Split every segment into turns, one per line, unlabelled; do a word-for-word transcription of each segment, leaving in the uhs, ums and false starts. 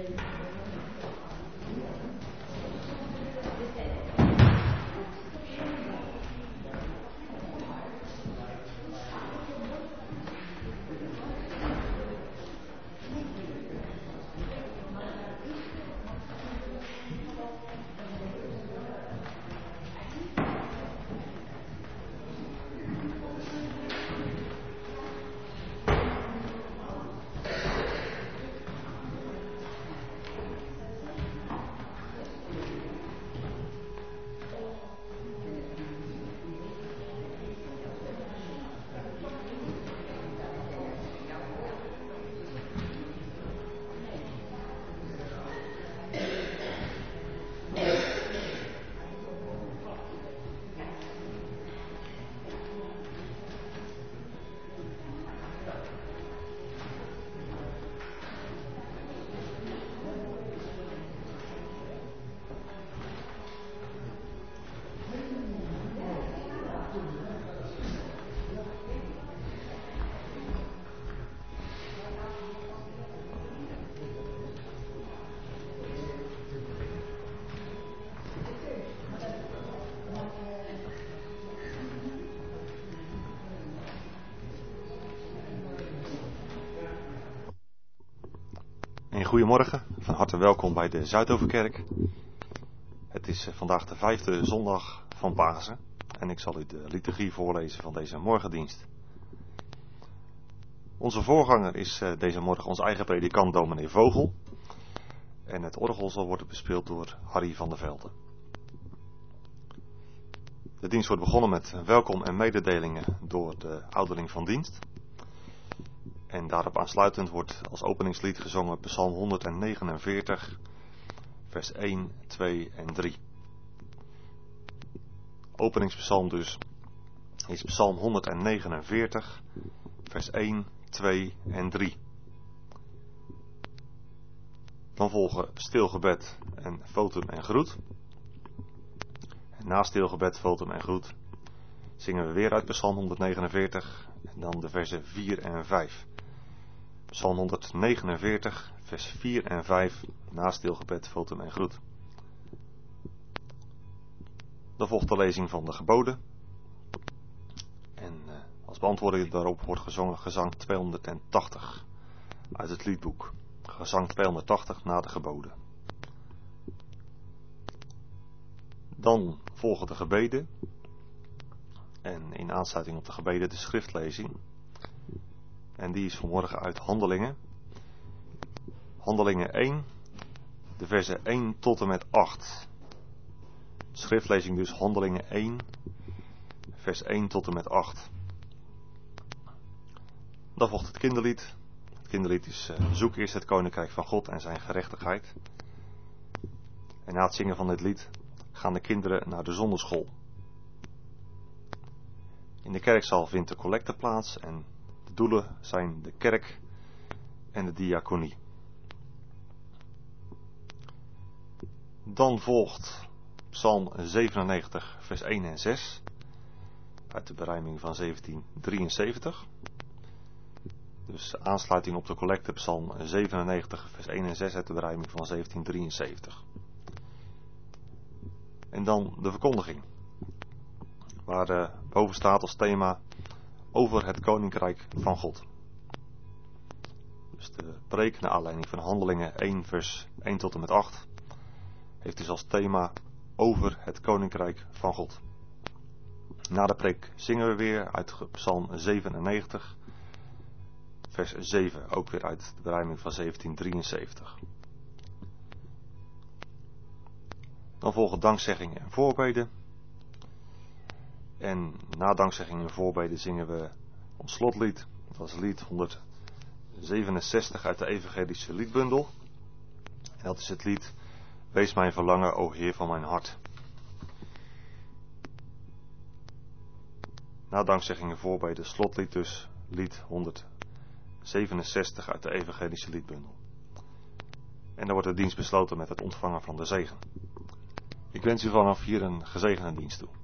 Goedemorgen, van harte welkom bij de Zuidoverkerk. Het is vandaag de vijfde zondag van Pasen en ik zal u de liturgie voorlezen van deze morgendienst. Onze voorganger is deze morgen ons eigen predikant dominee Vogel en het orgel zal worden bespeeld door Harry van der Velde. De dienst wordt begonnen met welkom en mededelingen door de ouderling van dienst. En daarop aansluitend wordt als openingslied gezongen Psalm honderdnegenenveertig, vers één, twee en drie. Openingspsalm dus is Psalm honderdnegenenveertig, vers één, twee en drie. Dan volgen stilgebed en votum en groet. En na stilgebed, votum en groet zingen we weer uit Psalm honderdnegenenveertig en dan de versen vier en vijf. Psalm honderdnegenenveertig, vers vier en vijf, na stilgebed, votum en groet. Dan volgt de lezing van de geboden. En uh, als beantwoording daarop wordt gezongen gezang tweehonderdtachtig uit het liedboek. Gezang tweehonderdtachtig na de geboden. Dan volgen de gebeden. En in aansluiting op de gebeden de schriftlezing. En die is vanmorgen uit Handelingen. Handelingen één, de versen één tot en met acht. Schriftlezing dus Handelingen één, vers één tot en met acht. Dan volgt het kinderlied. Het kinderlied is uh, Zoek eerst het koninkrijk van God en zijn gerechtigheid. En na het zingen van dit lied gaan de kinderen naar de zonderschool. In de kerkzaal vindt de collecte plaats en de doelen zijn de kerk en de diaconie. Dan volgt Psalm zevenennegentig, vers één en zes uit de berijming van zeventien drieënzeventig. Dus aansluiting op de collecte Psalm zevenennegentig, vers één en zes uit de berijming van zeventien drieënzeventig. En dan de verkondiging, waar uh, boven staat als thema over het koninkrijk van God. Dus de preek naar aanleiding van Handelingen één vers één tot en met acht heeft dus als thema over het koninkrijk van God. Na de preek zingen we weer uit Psalm zevenennegentig, vers zeven, ook weer uit de berijming van zeventien drieënzeventig. Dan volgen dankzegging en voorbeden. En na dankzegging en voorbeden zingen we ons slotlied. Dat is lied honderdzevenenzestig uit de evangelische liedbundel. En dat is het lied Wees mijn verlangen, o Heer van mijn hart. Na dankzegging en voorbeden slotlied dus lied honderdzevenenzestig uit de evangelische liedbundel. En dan wordt de dienst besloten met het ontvangen van de zegen. Ik wens u vanaf hier een gezegende dienst toe.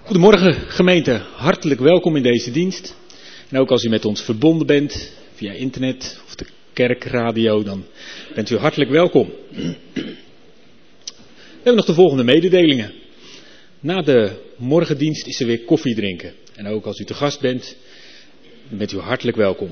Goedemorgen gemeente, hartelijk welkom in deze dienst. En ook als u met ons verbonden bent via internet of de kerkradio, dan bent u hartelijk welkom. We hebben nog de volgende mededelingen. Na de morgendienst is er weer koffie drinken. En ook als u te gast bent, dan bent u hartelijk welkom.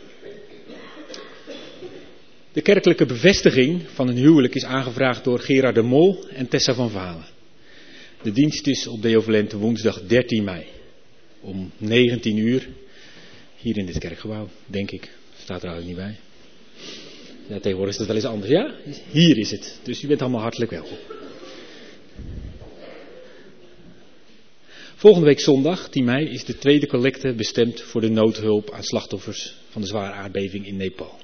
De kerkelijke bevestiging van een huwelijk is aangevraagd door Gerard de Mol en Tessa van Valen. De dienst is op Deo Volente woensdag dertien mei. Om negentien uur. Hier in dit kerkgebouw, denk ik. Staat er eigenlijk niet bij. Ja, tegenwoordig is dat wel eens anders. Ja, hier is het. Dus u bent allemaal hartelijk welkom. Volgende week zondag, tien mei, is de tweede collecte bestemd voor de noodhulp aan slachtoffers van de zware aardbeving in Nepal.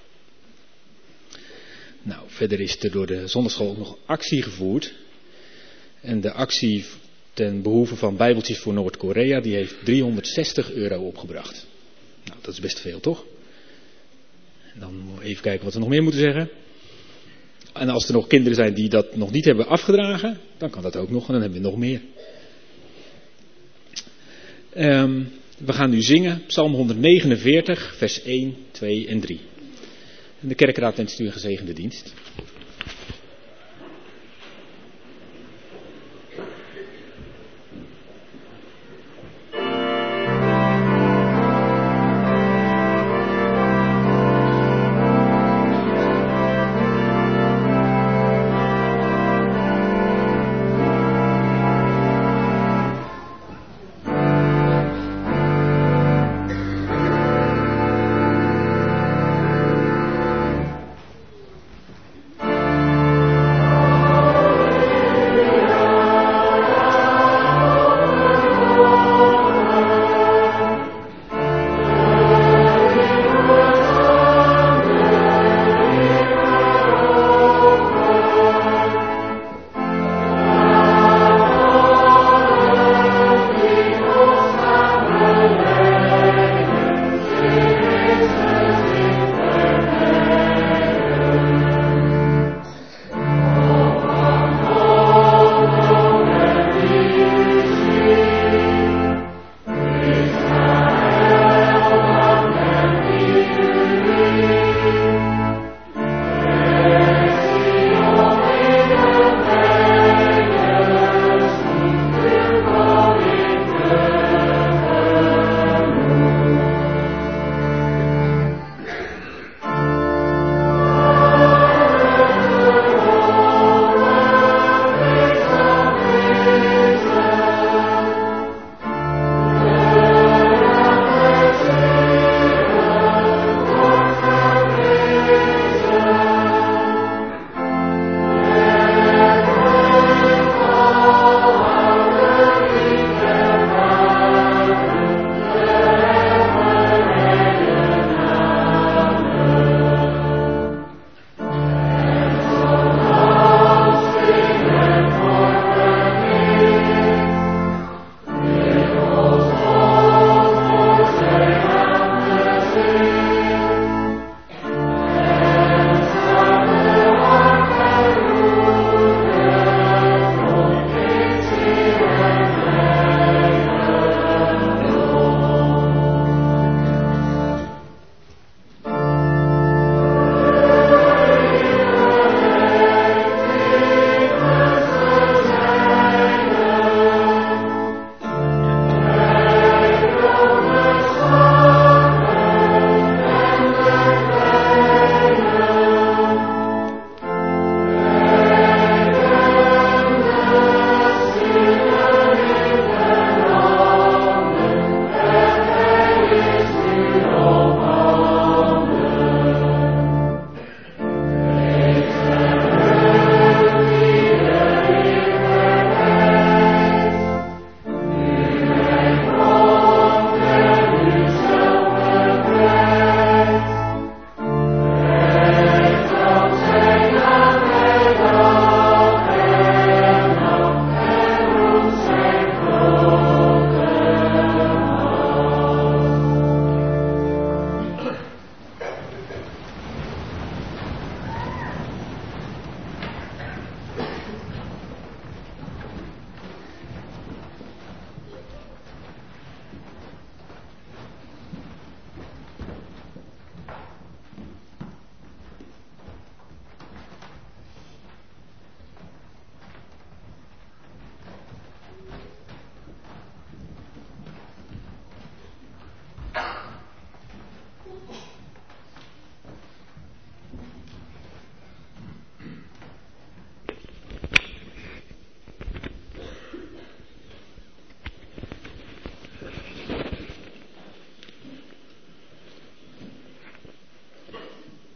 Nou, verder is er door de zondagschool ook nog actie gevoerd. En de actie ten behoeve van Bijbeltjes voor Noord-Korea, die heeft driehonderdzestig euro opgebracht. Nou, dat is best veel, toch? En dan even kijken wat we nog meer moeten zeggen. En als er nog kinderen zijn die dat nog niet hebben afgedragen, dan kan dat ook nog en dan hebben we nog meer. Um, we gaan nu zingen, Psalm honderdnegenenveertig, vers één, twee en drie. En de kerkraad wenst u een gezegende dienst.
Thank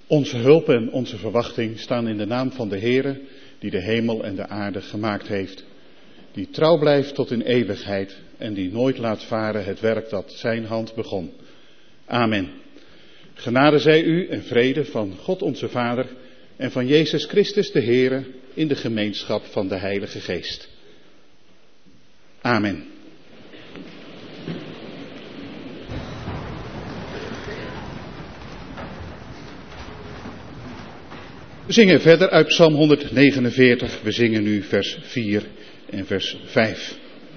Onze hulp en onze verwachting staan in de naam van de Heere, die de hemel en de aarde gemaakt heeft. Die trouw blijft tot in eeuwigheid en die nooit laat varen het werk dat zijn hand begon. Amen. Genade zij u en vrede van God onze Vader en van Jezus Christus de Heere in de gemeenschap van de Heilige Geest. Amen. We zingen verder uit Psalm honderdnegenenveertig. We zingen nu vers vier en vers vijf.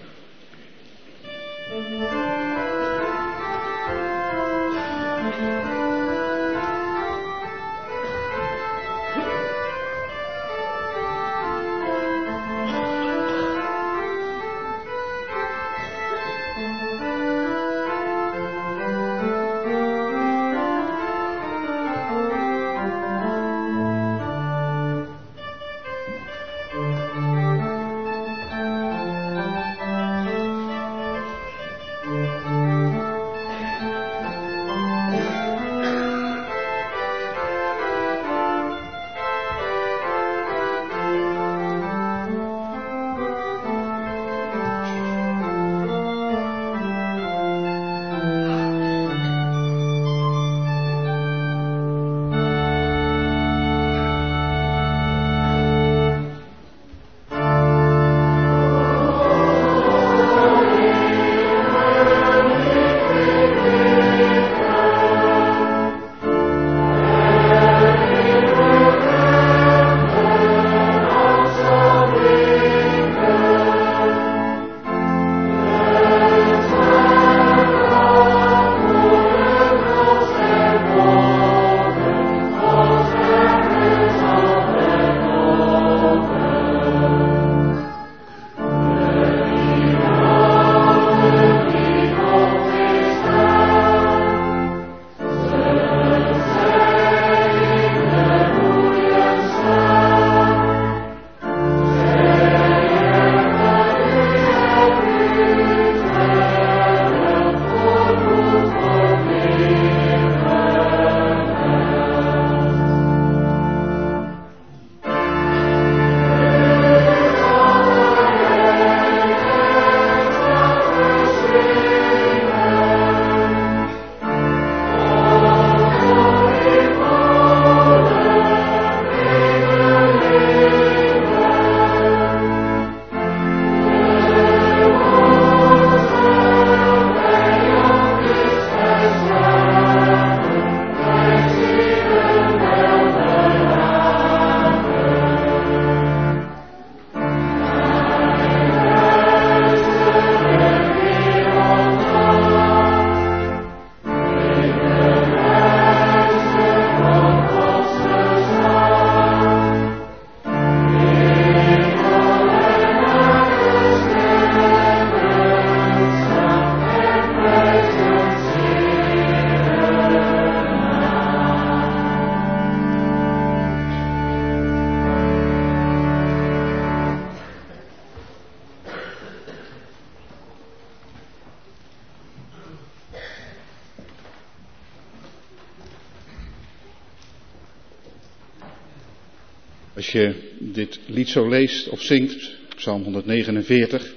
Als je dit lied zo leest of zingt, Psalm honderdnegenenveertig,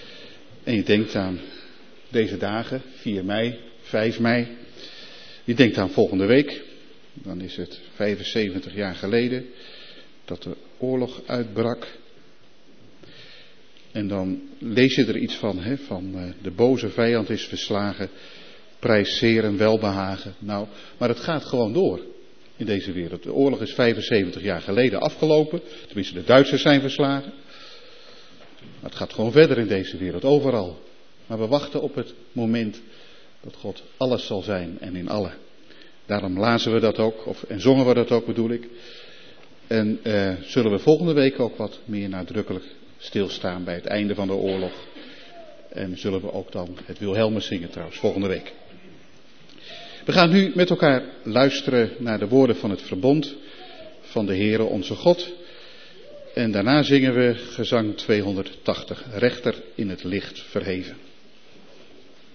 en je denkt aan deze dagen, vier mei, vijf mei, je denkt aan volgende week, dan is het vijfenzeventig jaar geleden dat de oorlog uitbrak. En dan lees je er iets van, hè, van uh, de boze vijand is verslagen, prijs zeer en welbehagen. Nou, maar het gaat gewoon door in deze wereld. De oorlog is vijfenzeventig jaar geleden afgelopen, tenminste de Duitsers zijn verslagen. Maar het gaat gewoon verder in deze wereld, overal. Maar we wachten op het moment dat God alles zal zijn en in alle. Daarom lazen we dat ook, of, en zongen we dat ook bedoel ik. En uh, zullen we volgende week ook wat meer nadrukkelijk stilstaan bij het einde van de oorlog. En zullen we ook dan het Wilhelmus zingen trouwens, volgende week. We gaan nu met elkaar luisteren naar de woorden van het verbond van de Heere onze God. En daarna zingen we gezang tweehonderdtachtig, rechter in het licht verheven.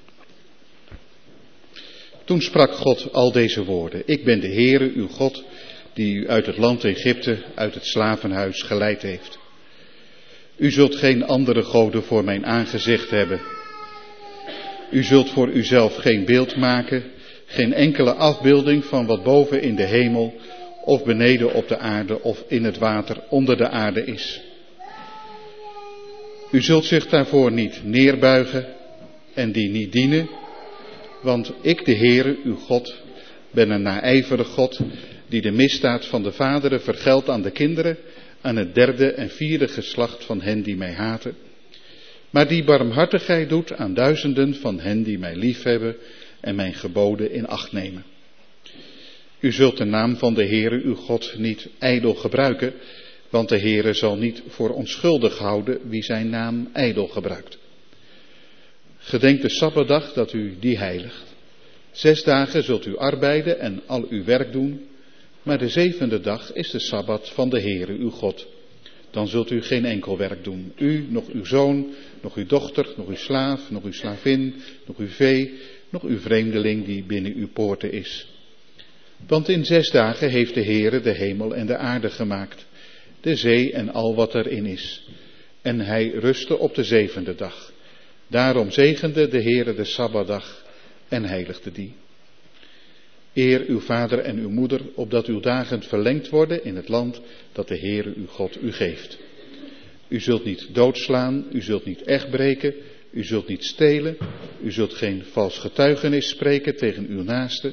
Toen sprak God al deze woorden. Ik ben de Heere, uw God, die u uit het land Egypte, uit het slavenhuis geleid heeft. U zult geen andere goden voor mijn aangezicht hebben. U zult voor uzelf geen beeld maken, geen enkele afbeelding van wat boven in de hemel of beneden op de aarde of in het water onder de aarde is. U zult zich daarvoor niet neerbuigen en die niet dienen, want ik, de Heere, uw God, ben een naijverig God die de misdaad van de vaderen vergeldt aan de kinderen, aan het derde en vierde geslacht van hen die mij haten, maar die barmhartigheid doet aan duizenden van hen die mij liefhebben en mijn geboden in acht nemen. U zult de naam van de Heere uw God niet ijdel gebruiken, want de Heere zal niet voor onschuldig houden wie zijn naam ijdel gebruikt. Gedenk de Sabbatdag dat u die heiligt. Zes dagen zult u arbeiden en al uw werk doen, maar de zevende dag is de Sabbat van de Heere uw God. Dan zult u geen enkel werk doen. U, nog uw zoon, nog uw dochter, nog uw slaaf, nog uw slavin, nog uw vee, nog uw vreemdeling die binnen uw poorten is. Want in zes dagen heeft de Heere de hemel en de aarde gemaakt, de zee en al wat erin is. En hij rustte op de zevende dag. Daarom zegende de Heere de Sabbatdag en heiligde die. Eer uw vader en uw moeder, opdat uw dagen verlengd worden in het land dat de Heere uw God u geeft. U zult niet doodslaan, u zult niet echt breken, u zult niet stelen, u zult geen vals getuigenis spreken tegen uw naaste.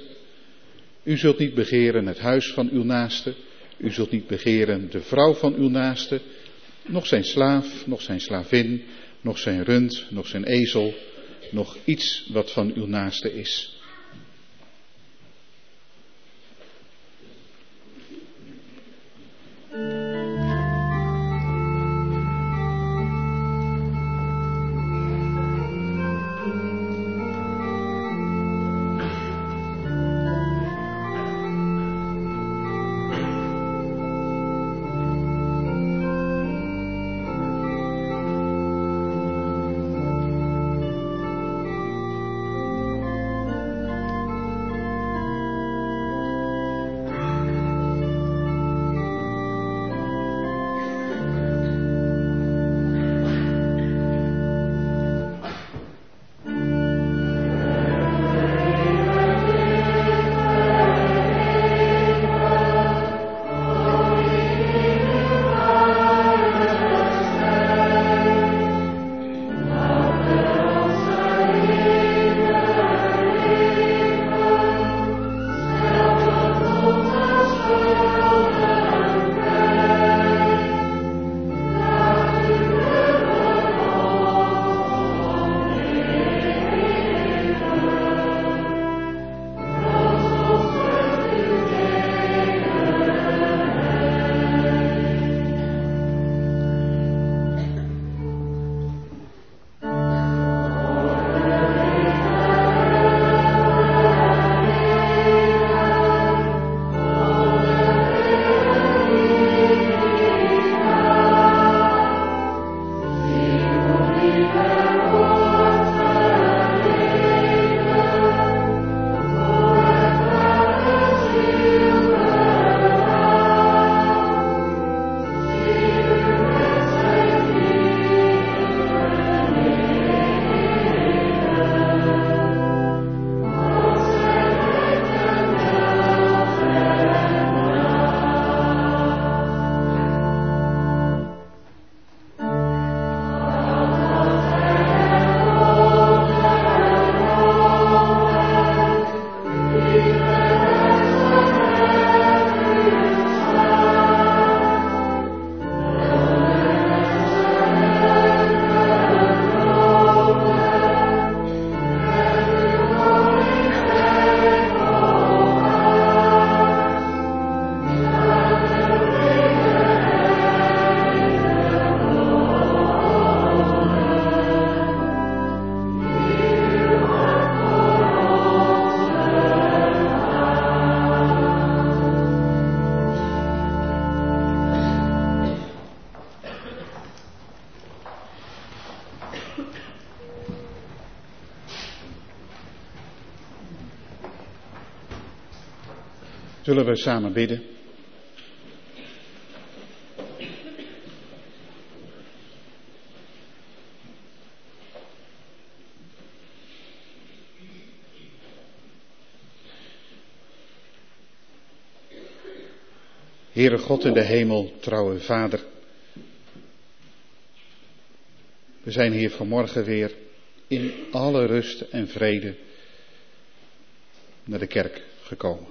U zult niet begeren het huis van uw naaste, u zult niet begeren de vrouw van uw naaste, nog zijn slaaf, nog zijn slavin, nog zijn rund, nog zijn ezel, nog iets wat van uw naaste is. Zullen we samen bidden? Heere God in de hemel, trouwe Vader. We zijn hier vanmorgen weer in alle rust en vrede naar de kerk gekomen.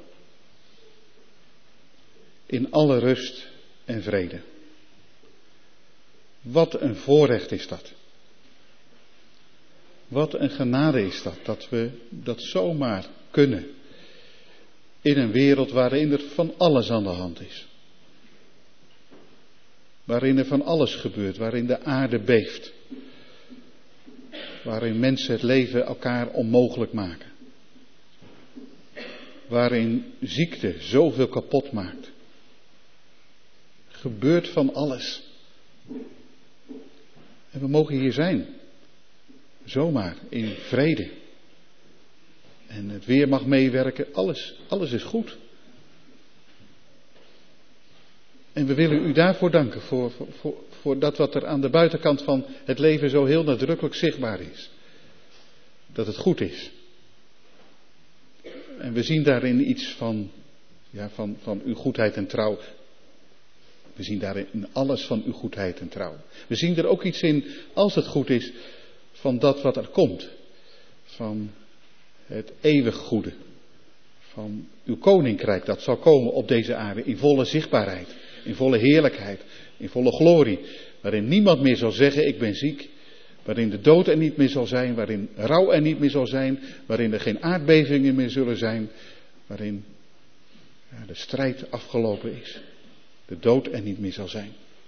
In alle rust en vrede. Wat een voorrecht is dat. Wat een genade is dat, dat we dat zomaar kunnen. In een wereld waarin er van alles aan de hand is. Waarin er van alles gebeurt, waarin de aarde beeft. Waarin mensen het leven elkaar onmogelijk maken. Waarin ziekte zoveel kapot maakt. Gebeurt van alles. En we mogen hier zijn. Zomaar in vrede. En het weer mag meewerken. Alles, alles is goed. En we willen u daarvoor danken. Voor, voor, voor, voor dat wat er aan de buitenkant van het leven zo heel nadrukkelijk zichtbaar is. Dat het goed is. En we zien daarin iets van, ja, van, van uw goedheid en trouw. We zien daarin alles van uw goedheid en trouw. We zien er ook iets in, als het goed is, van dat wat er komt. Van het eeuwig goede. Van uw koninkrijk dat zal komen op deze aarde in volle zichtbaarheid. In volle heerlijkheid. In volle glorie. Waarin niemand meer zal zeggen ik ben ziek. Waarin de dood er niet meer zal zijn. Waarin rouw er niet meer zal zijn. Waarin er geen aardbevingen meer zullen zijn. Waarin ja, de strijd afgelopen is. De dood er niet meer zal zijn.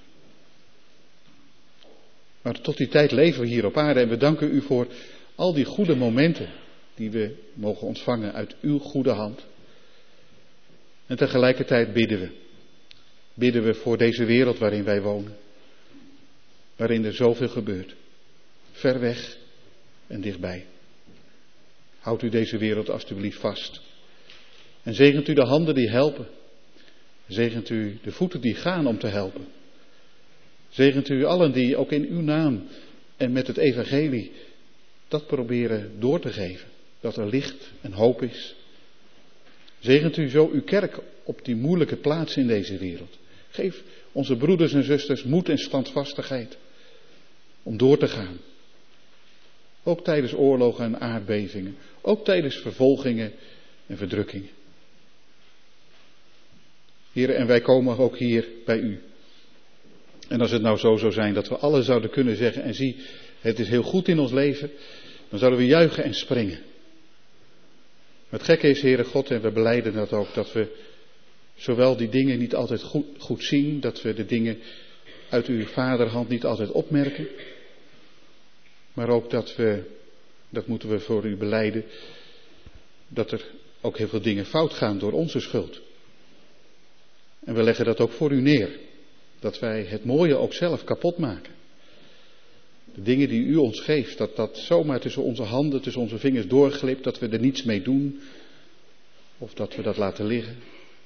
Maar tot die tijd leven we hier op aarde en we danken u voor al die goede momenten die we mogen ontvangen uit uw goede hand. En tegelijkertijd bidden we. Bidden we voor deze wereld waarin wij wonen. Waarin er zoveel gebeurt. Ver weg en dichtbij. Houdt u deze wereld alstublieft vast. En zegent u de handen die helpen. Zegent u de voeten die gaan om te helpen. Zegent u allen die ook in uw naam en met het evangelie dat proberen door te geven. Dat er licht en hoop is. Zegent u zo uw kerk op die moeilijke plaats in deze wereld. Geef onze broeders en zusters moed en standvastigheid om door te gaan. Ook tijdens oorlogen en aardbevingen. Ook tijdens vervolgingen en verdrukkingen. Heer, en wij komen ook hier bij u. En als het nou zo zou zijn dat we alles zouden kunnen zeggen en zie, het is heel goed in ons leven, dan zouden we juichen en springen. Maar het gekke is, Heere God, en we belijden dat ook, dat we zowel die dingen niet altijd goed, goed zien, dat we de dingen uit uw vaderhand niet altijd opmerken, maar ook dat we, dat moeten we voor u belijden, dat er ook heel veel dingen fout gaan door onze schuld. En we leggen dat ook voor u neer. Dat wij het mooie ook zelf kapot maken. De dingen die u ons geeft, dat dat zomaar tussen onze handen, tussen onze vingers doorglipt, dat we er niets mee doen. Of dat we dat laten liggen.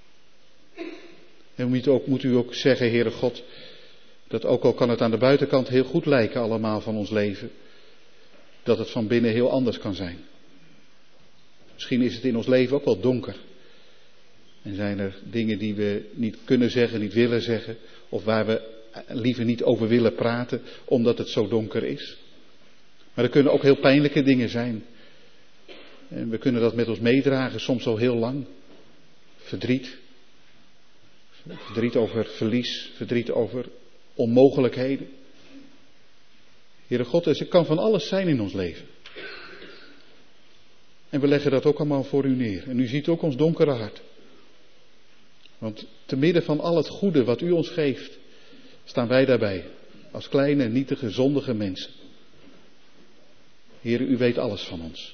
En moet u ook, moet u ook zeggen, Heere God, dat ook al kan het aan de buitenkant heel goed lijken allemaal van ons leven, dat het van binnen heel anders kan zijn. Misschien is het in ons leven ook wel donker. En zijn er dingen die we niet kunnen zeggen, niet willen zeggen, of waar we liever niet over willen praten, omdat het zo donker is. Maar er kunnen ook heel pijnlijke dingen zijn. En we kunnen dat met ons meedragen, soms al heel lang. Verdriet. Verdriet over verlies, verdriet over onmogelijkheden. Heere God, er kan van alles zijn in ons leven. En we leggen dat ook allemaal voor u neer. En u ziet ook ons donkere hart. Want te midden van al het goede wat u ons geeft, staan wij daarbij. Als kleine, nietige, zondige mensen. Heere, u weet alles van ons.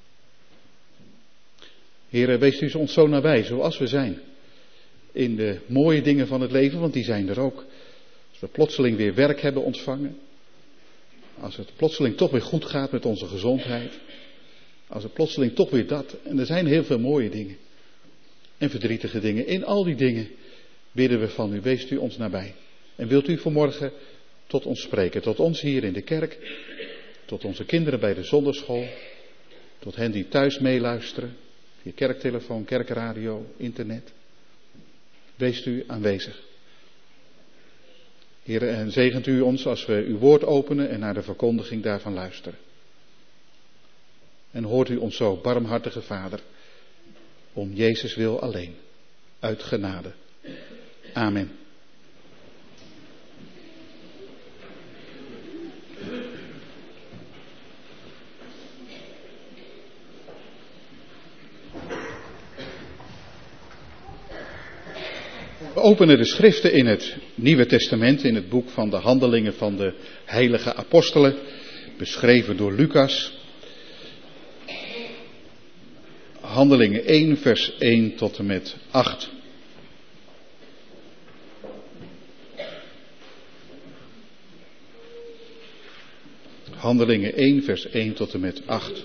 Heere, wees u ons zo nabij, zoals we zijn. In de mooie dingen van het leven, want die zijn er ook. Als we plotseling weer werk hebben ontvangen. Als het plotseling toch weer goed gaat met onze gezondheid. Als het plotseling toch weer dat. En er zijn heel veel mooie dingen. En verdrietige dingen. In al die dingen bidden we van u, wees u ons nabij. En wilt u vanmorgen tot ons spreken. Tot ons hier in de kerk. Tot onze kinderen bij de zondagschool. Tot hen die thuis meeluisteren. Via kerktelefoon, kerkradio, internet. wees u aanwezig. Heer, en zegent u ons als we uw woord openen en naar de verkondiging daarvan luisteren. En hoort u ons zo, barmhartige Vader, om Jezus wil alleen, uit genade. Amen. We openen de schriften in het Nieuwe Testament, in het boek van de Handelingen van de Heilige Apostelen, beschreven door Lucas. Handelingen één, vers één tot en met acht. Handelingen één, vers één tot en met acht.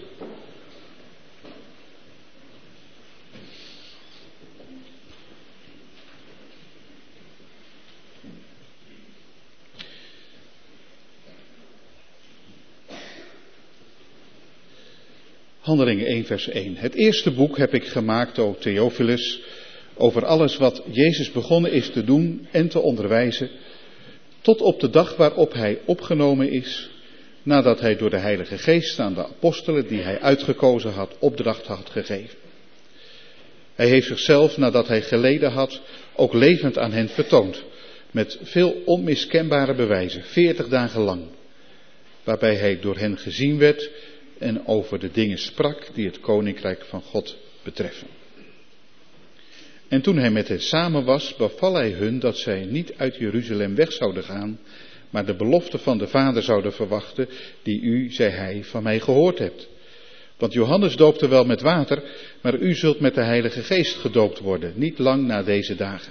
Handelingen één, vers één. Het eerste boek heb ik gemaakt, o Theophilus, over alles wat Jezus begonnen is te doen en te onderwijzen, tot op de dag waarop hij opgenomen is, nadat hij door de Heilige Geest aan de apostelen die hij uitgekozen had, opdracht had gegeven. Hij heeft zichzelf, nadat hij geleden had, ook levend aan hen vertoond, met veel onmiskenbare bewijzen, veertig dagen lang, waarbij hij door hen gezien werd en over de dingen sprak die het koninkrijk van God betreffen. En toen hij met hen samen was, beval hij hun dat zij niet uit Jeruzalem weg zouden gaan, maar de belofte van de Vader zouden verwachten, die u, zei hij, van mij gehoord hebt. Want Johannes doopte wel met water, maar u zult met de Heilige Geest gedoopt worden, niet lang na deze dagen.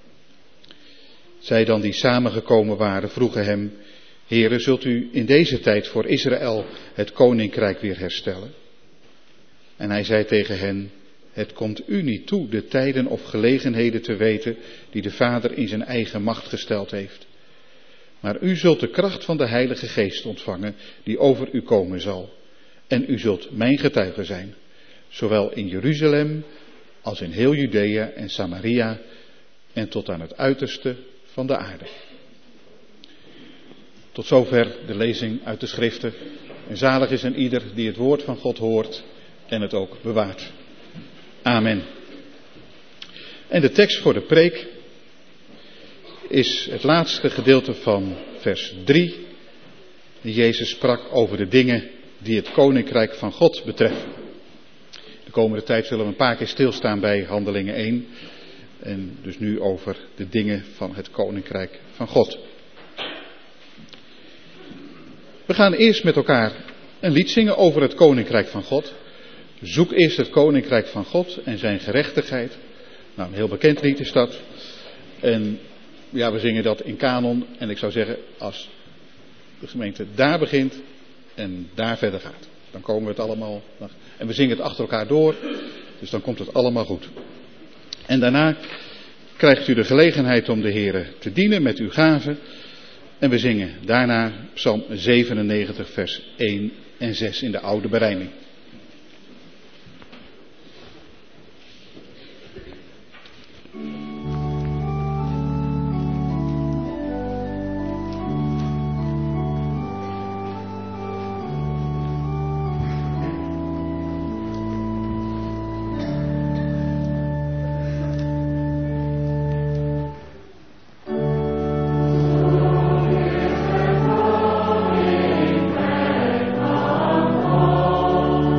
Zij dan die samengekomen waren, vroegen hem: Heere, zult u in deze tijd voor Israël het koninkrijk weer herstellen? En hij zei tegen hen: Het komt u niet toe de tijden of gelegenheden te weten die de Vader in zijn eigen macht gesteld heeft. Maar u zult de kracht van de Heilige Geest ontvangen die over u komen zal. En u zult mijn getuige zijn, zowel in Jeruzalem als in heel Judea en Samaria en tot aan het uiterste van de aarde. Tot zover de lezing uit de schriften. En zalig is een ieder die het woord van God hoort en het ook bewaart. Amen. En de tekst voor de preek is het laatste gedeelte van vers drie. Jezus sprak over de dingen die het koninkrijk van God betreffen. De komende tijd zullen we een paar keer stilstaan bij Handelingen één. En dus nu over de dingen van het koninkrijk van God. We gaan eerst met elkaar een lied zingen over het koninkrijk van God. Zoek eerst het koninkrijk van God en zijn gerechtigheid. Nou, een heel bekend lied is dat. En ja, we zingen dat in kanon. En ik zou zeggen, als de gemeente daar begint en daar verder gaat, dan komen we het allemaal. En we zingen het achter elkaar door, dus dan komt het allemaal goed. En daarna krijgt u de gelegenheid om de Heere te dienen met uw gaven. En we zingen daarna Psalm zevenennegentig, vers één en zes in de oude berijming.
Oh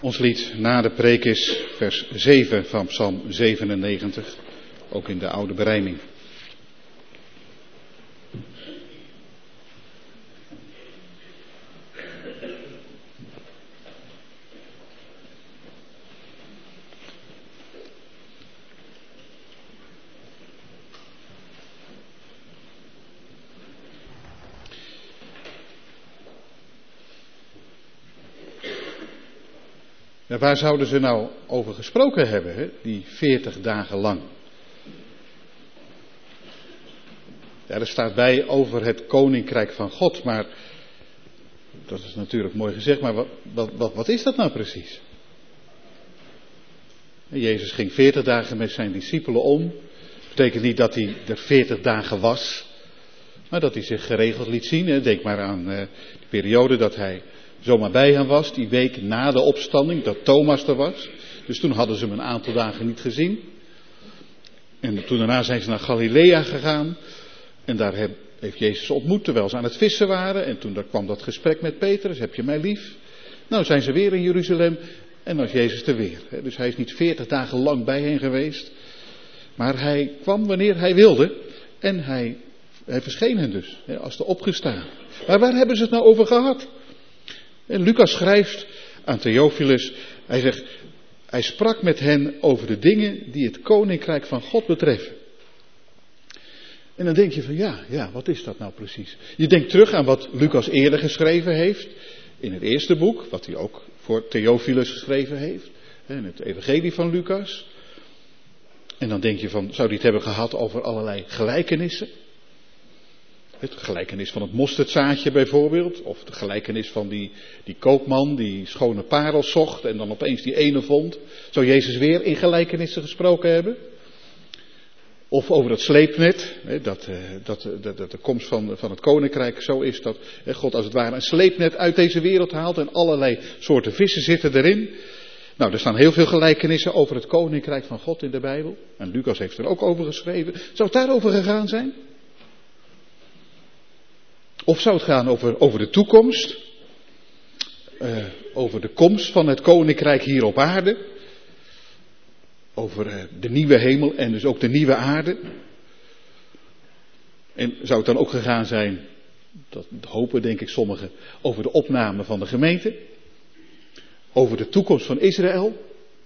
Ons lied na de preek is vers zeven van Psalm zevenennegentig, ook in de oude berijming. Ja, waar zouden ze nou over gesproken hebben, hè? Die veertig dagen lang? Ja, er staat bij over het koninkrijk van God, maar dat is natuurlijk mooi gezegd, maar wat, wat, wat, wat is dat nou precies? Jezus ging veertig dagen met zijn discipelen om. Dat betekent niet dat hij er veertig dagen was, maar dat hij zich geregeld liet zien. Hè? Denk maar aan uh, de periode dat hij zomaar bij hen was, die week na de opstanding, dat Thomas er was. Dus toen hadden ze hem een aantal dagen niet gezien. En toen daarna zijn ze naar Galilea gegaan. En daar heeft Jezus ontmoet terwijl ze aan het vissen waren. En toen daar kwam dat gesprek met Petrus, heb je mij lief? Nou zijn ze weer in Jeruzalem en dan is Jezus er weer. Dus hij is niet veertig dagen lang bij hen geweest. Maar hij kwam wanneer hij wilde. En hij, hij verscheen hen dus, als de opgestaan. Maar waar hebben ze het nou over gehad? En Lucas schrijft aan Theophilus, hij zegt, hij sprak met hen over de dingen die het koninkrijk van God betreffen. En dan denk je van ja, ja, wat is dat nou precies? Je denkt terug aan wat Lucas eerder geschreven heeft, in het eerste boek, wat hij ook voor Theophilus geschreven heeft, in het evangelie van Lucas. En dan denk je van, zou hij het hebben gehad over allerlei gelijkenissen? Het gelijkenis van het mosterdzaadje bijvoorbeeld. Of de gelijkenis van die, die koopman die schone parels zocht en dan opeens die ene vond. Zou Jezus weer in gelijkenissen gesproken hebben? Of over het sleepnet. Dat, dat, dat, dat de komst van, van het koninkrijk zo is dat God als het ware een sleepnet uit deze wereld haalt. En allerlei soorten vissen zitten erin. Nou, er staan heel veel gelijkenissen over het koninkrijk van God in de Bijbel. En Lucas heeft er ook over geschreven. Zou het daarover gegaan zijn? Of zou het gaan over, over de toekomst, uh, over de komst van het koninkrijk hier op aarde, over uh, de nieuwe hemel en dus ook de nieuwe aarde. En zou het dan ook gegaan zijn, dat hopen denk ik sommigen, over de opname van de gemeente, over de toekomst van Israël.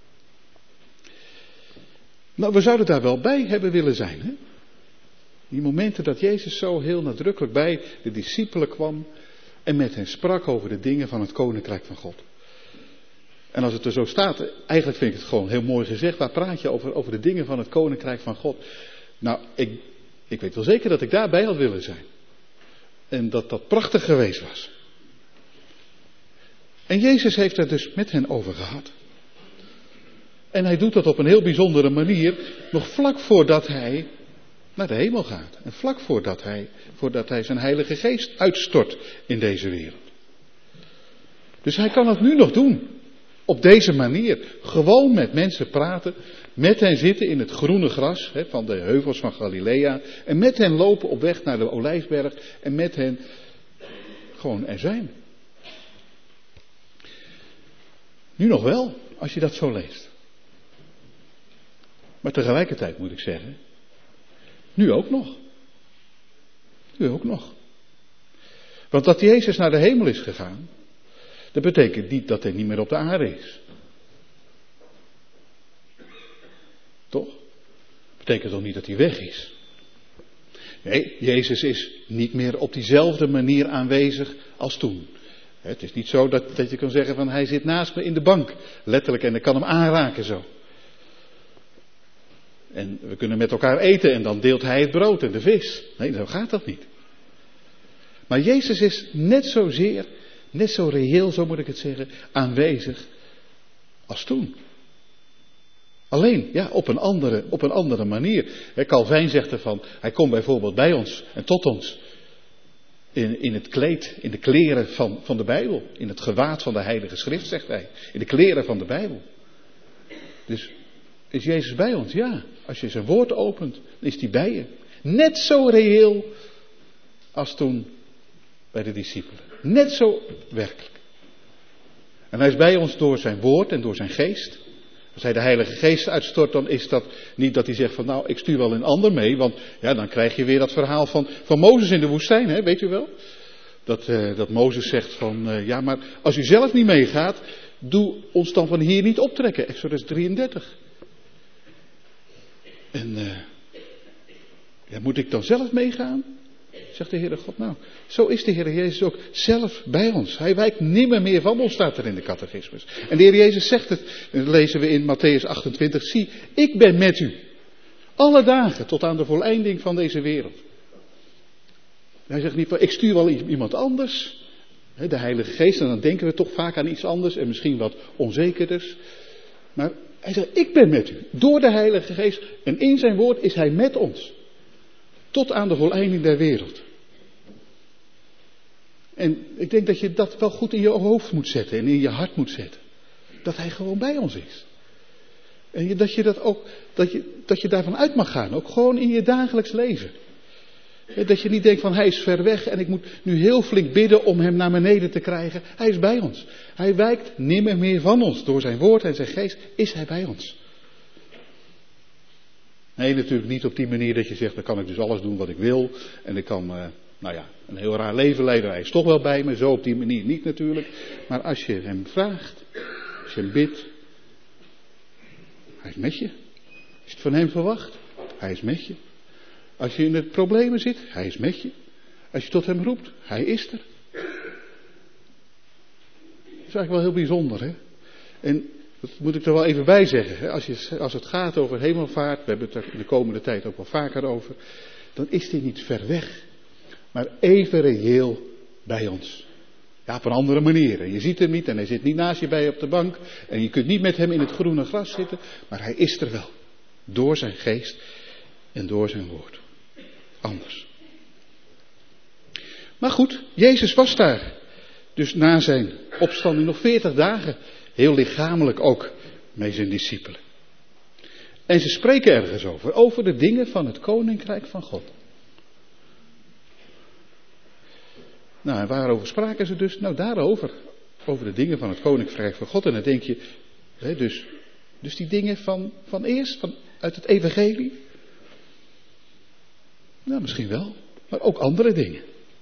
Nou, we zouden daar wel bij hebben willen zijn, hè? Die momenten dat Jezus zo heel nadrukkelijk bij de discipelen kwam en met hen sprak over de dingen van het koninkrijk van God. En als het er zo staat, eigenlijk vind ik het gewoon heel mooi gezegd, waar praat je over, over de dingen van het koninkrijk van God? Nou, ik, ik weet wel zeker dat ik daarbij had willen zijn. En dat dat prachtig geweest was. En Jezus heeft er dus met hen over gehad. En hij doet dat op een heel bijzondere manier, nog vlak voordat hij naar de hemel gaat. En vlak voordat hij, voordat hij zijn Heilige Geest uitstort in deze wereld. Dus hij kan het nu nog doen. Op deze manier. Gewoon met mensen praten. Met hen zitten in het groene gras hè, van de heuvels van Galilea. En met hen lopen op weg naar de Olijfberg. En met hen gewoon er zijn. Nu nog wel, als je dat zo leest. Maar tegelijkertijd moet ik zeggen, nu ook nog. Nu ook nog. Want dat Jezus naar de hemel is gegaan, dat betekent niet dat hij niet meer op de aarde is. Toch? Dat betekent toch niet dat hij weg is? Nee, Jezus is niet meer op diezelfde manier aanwezig als toen. Het is niet zo dat, dat je kan zeggen van hij zit naast me in de bank. Letterlijk, en ik kan hem aanraken zo. En we kunnen met elkaar eten en dan deelt hij het brood en de vis. Nee, zo gaat dat niet. Maar Jezus is net zozeer, net zo reëel, zo moet ik het zeggen, aanwezig als toen. Alleen, ja, op een andere, op een andere manier. Calvijn zegt ervan, hij komt bijvoorbeeld bij ons en tot ons. In, in het kleed, in de kleren van, van de Bijbel. In het gewaad van de Heilige Schrift, zegt hij. In de kleren van de Bijbel. Dus is Jezus bij ons? Ja. Als je zijn woord opent, dan is hij bij je. Net zo reëel als toen bij de discipelen. Net zo werkelijk. En hij is bij ons door zijn woord en door zijn geest. Als hij de Heilige Geest uitstort, dan is dat niet dat hij zegt van nou, ik stuur wel een ander mee. Want ja, dan krijg je weer dat verhaal van, van Mozes in de woestijn, hè, weet u wel? Dat, uh, dat Mozes zegt van, uh, ja maar als u zelf niet meegaat, doe ons dan van hier niet optrekken. Exodus drieëndertig. En uh, ja, moet ik dan zelf meegaan? Zegt de Heere God. Nou, zo is de Heer Jezus ook zelf bij ons. Hij wijkt nimmer meer van ons, staat er in de catechismus. En de Heer Jezus zegt het, en dat lezen we in Matthäus achtentwintig. Zie, ik ben met u. Alle dagen tot aan de voleinding van deze wereld. Hij zegt niet van, ik stuur wel iemand anders. De Heilige Geest, en dan denken we toch vaak aan iets anders en misschien wat onzekerders. Maar hij zegt, ik ben met u. Door de Heilige Geest. En in zijn woord is hij met ons. Tot aan de voleinding der wereld. En ik denk dat je dat wel goed in je hoofd moet zetten en in je hart moet zetten. Dat hij gewoon bij ons is. En je, dat je dat ook, dat je, dat je daarvan uit mag gaan. Ook gewoon in je dagelijks leven. Dat je niet denkt van hij is ver weg en ik moet nu heel flink bidden om hem naar beneden te krijgen. Hij is bij ons. Hij wijkt nimmer meer van ons. Door zijn woord en zijn geest is hij bij ons. Nee, natuurlijk niet op die manier dat je zegt, dan kan ik dus alles doen wat ik wil. En ik kan, uh, nou ja, een heel raar leven leiden. Hij is toch wel bij me. Zo op die manier niet natuurlijk. Maar als je hem vraagt, als je hem bidt, hij is met je. Als je het van hem verwacht, hij is met je. Als je in de problemen zit, hij is met je. Als je tot hem roept, hij is er. Dat is eigenlijk wel heel bijzonder, hè. En dat moet ik er wel even bij zeggen. Hè? Als, je, als het gaat over hemelvaart, we hebben het er in de komende tijd ook wel vaker over. Dan is die niet ver weg. Maar even reëel bij ons. Ja, op een andere manier. En je ziet hem niet en hij zit niet naast je bij op de bank. En je kunt niet met hem in het groene gras zitten. Maar hij is er wel. Door zijn geest en door zijn woord. Anders. Maar goed, Jezus was daar. Dus na zijn opstanding nog veertig dagen. Heel lichamelijk ook met zijn discipelen. En ze spreken ergens over. Over de dingen van het koninkrijk van God. Nou, en waarover spraken ze dus? Nou, daarover. Over de dingen van het koninkrijk van God. En dan denk je, hè, dus, dus die dingen van, van eerst, van, uit het evangelie. Nou, misschien wel. Maar ook andere dingen.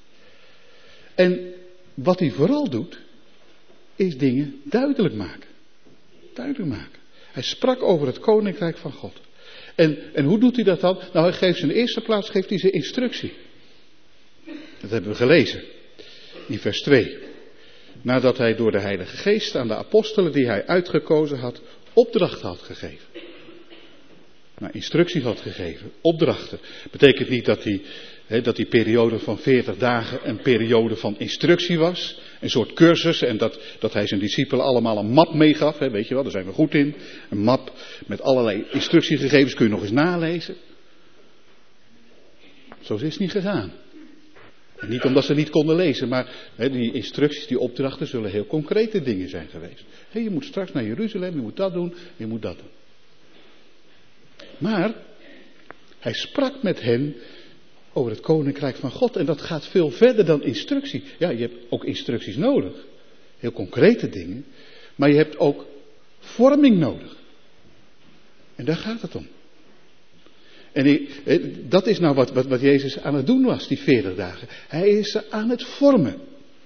En wat hij vooral doet, is dingen duidelijk maken. Duidelijk maken. Hij sprak over het koninkrijk van God. En, en hoe doet hij dat dan? Nou, hij geeft ze in de eerste plaats geeft hij ze instructie. Dat hebben we gelezen. In vers twee. Nadat hij door de Heilige Geest aan de apostelen die hij uitgekozen had, opdrachten had gegeven. Nou, instructies had gegeven. Opdrachten. Betekent niet dat die, hè, dat die periode van veertig dagen een periode van instructie was. Een soort cursus. En dat, dat hij zijn discipelen allemaal een map meegaf. Hè, weet je wel, daar zijn we goed in. Een map met allerlei instructiegegevens kun je nog eens nalezen. Zo is het niet gegaan. En niet omdat ze niet konden lezen, maar hè, die instructies, die opdrachten zullen heel concrete dingen zijn geweest. Hè, je moet straks naar Jeruzalem, je moet dat doen, je moet dat doen. Maar hij sprak met hen over het koninkrijk van God. En dat gaat veel verder dan instructie. Ja, je hebt ook instructies nodig. Heel concrete dingen. Maar je hebt ook vorming nodig. En daar gaat het om. En dat is nou wat, wat, wat Jezus aan het doen was, die veertig dagen. Hij is ze aan het vormen.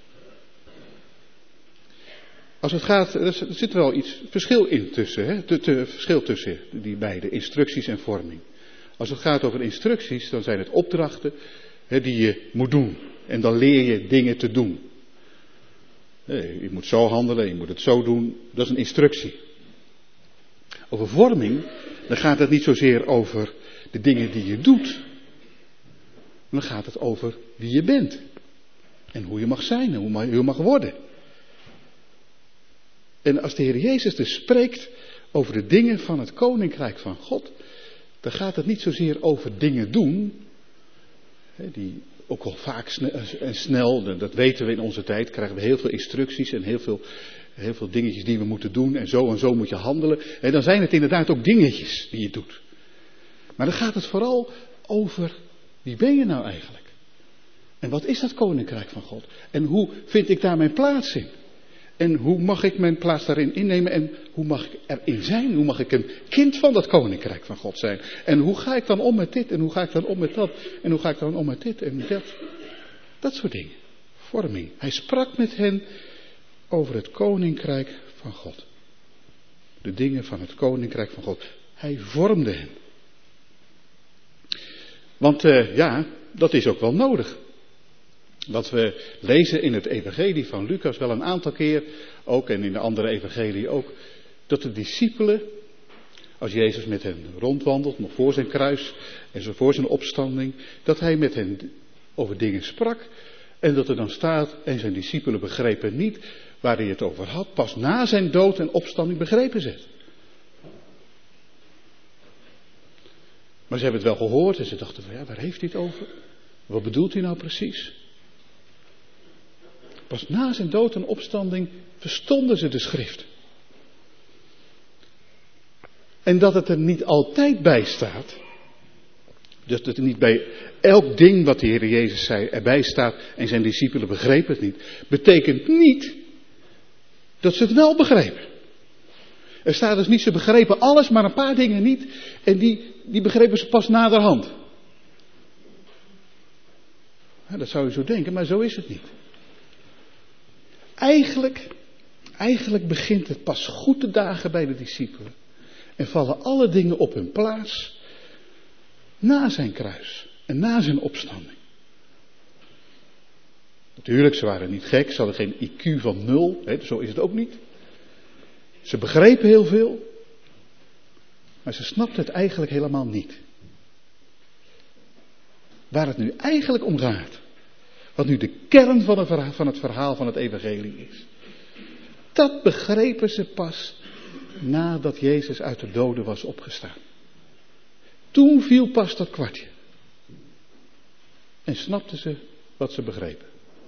Als het gaat, er zit wel iets verschil in tussen, hè? Te, te, verschil tussen die beide, instructies en vorming. Als het gaat over instructies, dan zijn het opdrachten hè, die je moet doen. En dan leer je dingen te doen. Je moet zo handelen, je moet het zo doen. Dat is een instructie. Over vorming, dan gaat het niet zozeer over de dingen die je doet. Dan gaat het over wie je bent. En hoe je mag zijn en hoe je mag worden. En als de Heer Jezus dus spreekt over de dingen van het koninkrijk van God, dan gaat het niet zozeer over dingen doen, die ook al vaak en snel, dat weten we in onze tijd, krijgen we heel veel instructies en heel veel, heel veel dingetjes die we moeten doen en zo en zo moet je handelen. En dan zijn het inderdaad ook dingetjes die je doet. Maar dan gaat het vooral over, wie ben je nou eigenlijk? En wat is dat koninkrijk van God? En hoe vind ik daar mijn plaats in? En hoe mag ik mijn plaats daarin innemen en hoe mag ik erin zijn? Hoe mag ik een kind van dat koninkrijk van God zijn? En hoe ga ik dan om met dit en hoe ga ik dan om met dat? En hoe ga ik dan om met dit en dat? Dat soort dingen. Vorming. Hij sprak met hen over het koninkrijk van God. De dingen van het koninkrijk van God. Hij vormde hen. Want uh, ja, dat is ook wel nodig. Wat we lezen in het evangelie van Lucas wel een aantal keer, ook en in de andere evangelie ook, dat de discipelen, als Jezus met hen rondwandelt, nog voor zijn kruis en zo voor zijn opstanding, dat hij met hen over dingen sprak en dat er dan staat, en zijn discipelen begrepen niet waar hij het over had, pas na zijn dood en opstanding begrepen ze het. Maar ze hebben het wel gehoord en ze dachten van ja, waar heeft hij het over? Wat bedoelt hij nou precies? Pas na zijn dood en opstanding verstonden ze de schrift. En dat het er niet altijd bij staat. Dus dat het niet bij elk ding wat de Heer Jezus zei erbij staat en zijn discipelen begrepen het niet. Betekent niet dat ze het wel begrepen. Er staat dus niet, ze begrepen alles, maar een paar dingen niet. En die, die begrepen ze pas naderhand. Ja, dat zou je zo denken, maar zo is het niet. Eigenlijk, eigenlijk begint het pas goed te dagen bij de discipelen. En vallen alle dingen op hun plaats na zijn kruis en na zijn opstanding. Natuurlijk, ze waren niet gek, ze hadden geen I Q van nul, hè, zo is het ook niet. Ze begrepen heel veel, maar ze snapten het eigenlijk helemaal niet. Waar het nu eigenlijk om gaat, wat nu de kern van het verhaal van het, verhaal van het evangelie is. Dat begrepen ze pas nadat Jezus uit de doden was opgestaan. Toen viel pas dat kwartje. En snapten ze wat ze begrepen.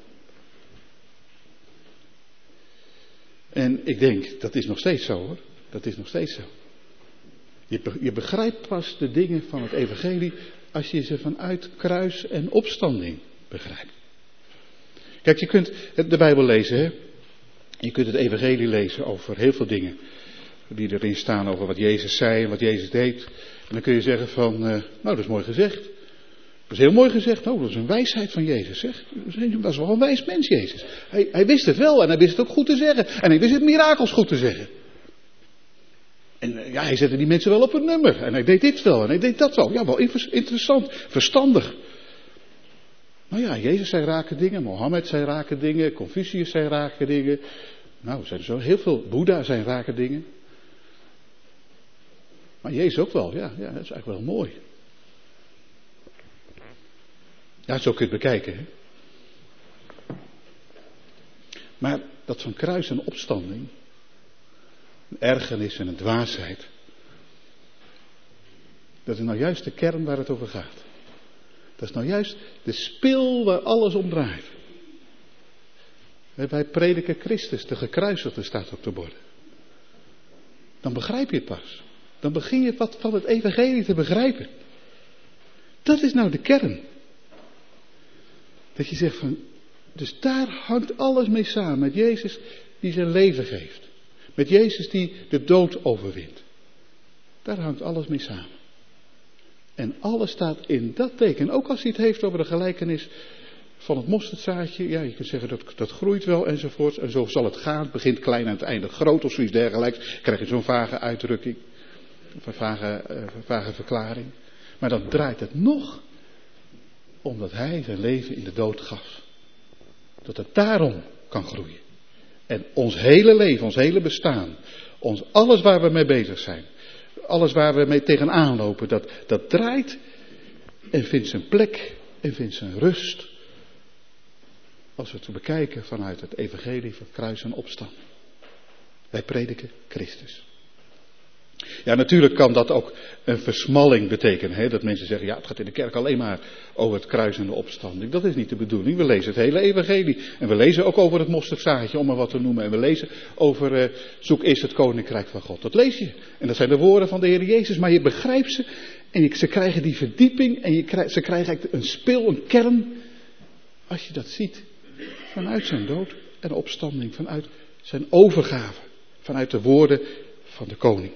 En ik denk, dat is nog steeds zo hoor. Dat is nog steeds zo. Je, je begrijpt pas de dingen van het evangelie als je ze vanuit kruis en opstanding begrijpt. Kijk, je kunt de Bijbel lezen, hè. Je kunt het evangelie lezen over heel veel dingen die erin staan over wat Jezus zei en wat Jezus deed. En dan kun je zeggen van, uh, nou dat is mooi gezegd. Dat is heel mooi gezegd. Oh, dat is een wijsheid van Jezus, zeg. Dat is wel een wijs mens, Jezus. Hij, hij wist het wel en hij wist het ook goed te zeggen. En hij wist het mirakels goed te zeggen. En uh, ja, hij zette die mensen wel op een nummer. En hij deed dit wel en hij deed dat wel. Ja, wel interessant, verstandig. Nou ja, Jezus zei rake dingen, Mohammed zei rake dingen, Confucius zei rake dingen. Nou, er zijn zo heel veel, Boeddha zijn rake dingen. Maar Jezus ook wel, ja, ja, dat is eigenlijk wel mooi. Ja, zo kun je het bekijken, hè. Maar dat van kruis en opstanding, een ergernis en een dwaasheid, dat is nou juist de kern waar het over gaat. Dat is nou juist de spil waar alles om draait. Wij prediken Christus, de gekruisigde, staat op de borden. Dan begrijp je het pas. Dan begin je wat van het evangelie te begrijpen. Dat is nou de kern. Dat je zegt van, dus daar hangt alles mee samen. Met Jezus die zijn leven geeft. Met Jezus die de dood overwint. Daar hangt alles mee samen. En alles staat in dat teken. Ook als hij het heeft over de gelijkenis van het mosterdzaadje. Ja, je kunt zeggen dat dat groeit wel enzovoort. En zo zal het gaan. Het begint klein en het eindigt groot of zoiets dergelijks. Krijg je zo'n vage uitdrukking. Of een vage, uh, vage verklaring. Maar dan draait het nog omdat hij zijn leven in de dood gaf. Dat het daarom kan groeien. En ons hele leven, ons hele bestaan. Ons, alles waar we mee bezig zijn. Alles waar we mee tegenaan lopen. Dat, dat draait en vindt zijn plek en vindt zijn rust. Als we het bekijken vanuit het evangelie van kruis en opstand. Wij prediken Christus. Ja, natuurlijk kan dat ook een versmalling betekenen. Hè? Dat mensen zeggen, ja, het gaat in de kerk alleen maar over het kruis en de opstanding. Dat is niet de bedoeling. We lezen het hele evangelie. En we lezen ook over het mosterdzaadje, om maar wat te noemen. En we lezen over, uh, zoek eerst het koninkrijk van God. Dat lees je. En dat zijn de woorden van de Heer Jezus. Maar je begrijpt ze. En je, ze krijgen die verdieping. En je krijg, ze krijgen eigenlijk een spil, een kern. Als je dat ziet. Vanuit zijn dood en opstanding. Vanuit Zijn overgave vanuit de woorden van de koning.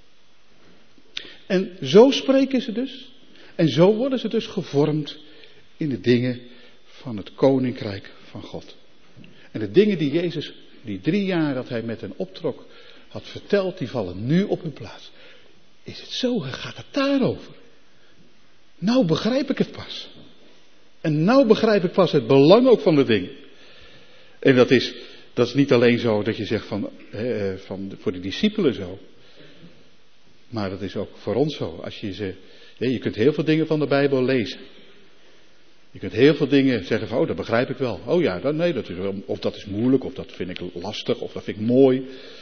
En zo spreken ze dus. En zo worden ze dus gevormd in de dingen van het koninkrijk van God. En de dingen die Jezus, die drie jaar dat hij met hen optrok, had verteld, die vallen nu op hun plaats. Is het zo? Gaat het daarover? Nou begrijp ik het pas. En nou begrijp ik pas het belang ook van de dingen. En dat is, dat is niet alleen zo dat je zegt van, eh, van voor de discipelen zo. Maar dat is ook voor ons zo. Als je ze, ja, je kunt heel veel dingen van de Bijbel lezen. Je kunt heel veel dingen zeggen van, oh dat begrijp ik wel. Oh ja, dat, nee, dat is, of dat is moeilijk, of dat vind ik lastig, of dat vind ik mooi.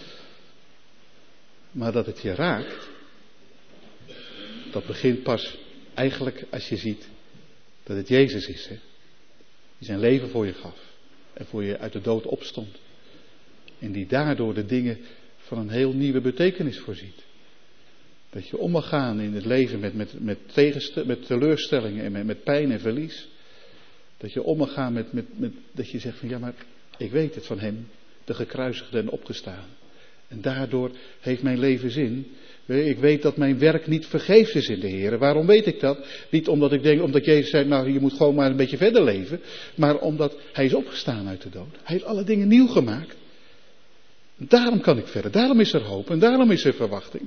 Maar dat het je raakt, dat begint pas eigenlijk als je ziet dat het Jezus is. Hè? Die zijn leven voor je gaf. En voor je uit de dood opstond. En die daardoor de dingen van een heel nieuwe betekenis voorziet. Dat je om mag gaan in het leven met, met, met, tegenst- met teleurstellingen en met, met pijn en verlies. Dat je om mag gaan met, met, met, dat je zegt van ja maar ik weet het van hem, de gekruisigde en opgestaan. En daardoor heeft mijn leven zin. Ik weet dat mijn werk niet vergeefs is in de Heer. Waarom weet ik dat? Niet omdat ik denk, omdat Jezus zei, nou je moet gewoon maar een beetje verder leven. Maar omdat hij is opgestaan uit de dood. Hij heeft alle dingen nieuw gemaakt. Daarom kan ik verder. Daarom is er hoop en daarom is er verwachting.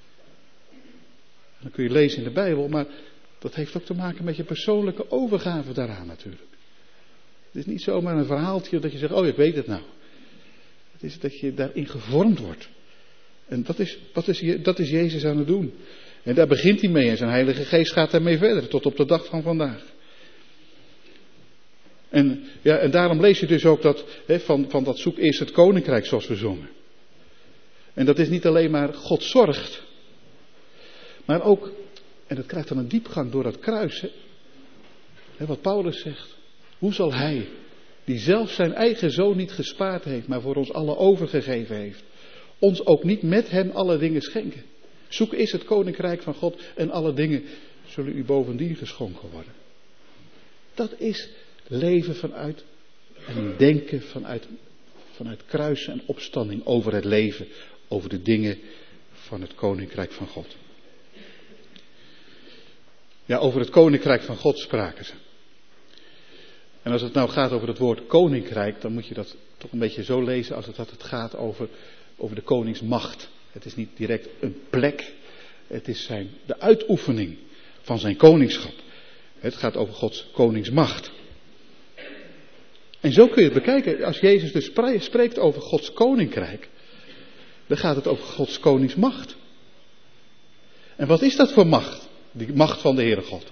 Dan kun je lezen in de Bijbel, maar dat heeft ook te maken met je persoonlijke overgave daaraan natuurlijk. Het is niet zomaar een verhaaltje dat je zegt, oh ik weet het nou. Het is dat je daarin gevormd wordt. En dat is, dat is, dat is Jezus aan het doen. En daar begint hij mee en zijn Heilige Geest gaat daarmee verder tot op de dag van vandaag. En, ja, en daarom lees je dus ook dat, hè, van, van dat zoek eerst het koninkrijk zoals we zongen. En dat is niet alleen maar God zorgt. Maar ook, en dat krijgt dan een diepgang door dat kruis. Hè, hè, wat Paulus zegt. Hoe zal hij, die zelf zijn eigen zoon niet gespaard heeft, maar voor ons allen overgegeven heeft, ons ook niet met hem alle dingen schenken? Zoek is het koninkrijk van God en alle dingen zullen u bovendien geschonken worden. Dat is leven vanuit en denken vanuit, vanuit kruisen en opstanding over het leven, over de dingen van het koninkrijk van God. Ja, over het koninkrijk van God spraken ze. En als het nou gaat over het woord koninkrijk, dan moet je dat toch een beetje zo lezen als het, dat het gaat over, over de koningsmacht. Het is niet direct een plek, het is zijn, de uitoefening van zijn koningschap. Het gaat over Gods koningsmacht. En zo kun je het bekijken, als Jezus dus spreekt over Gods koninkrijk, dan gaat het over Gods koningsmacht. En wat is dat voor macht? Die macht van de Heere God.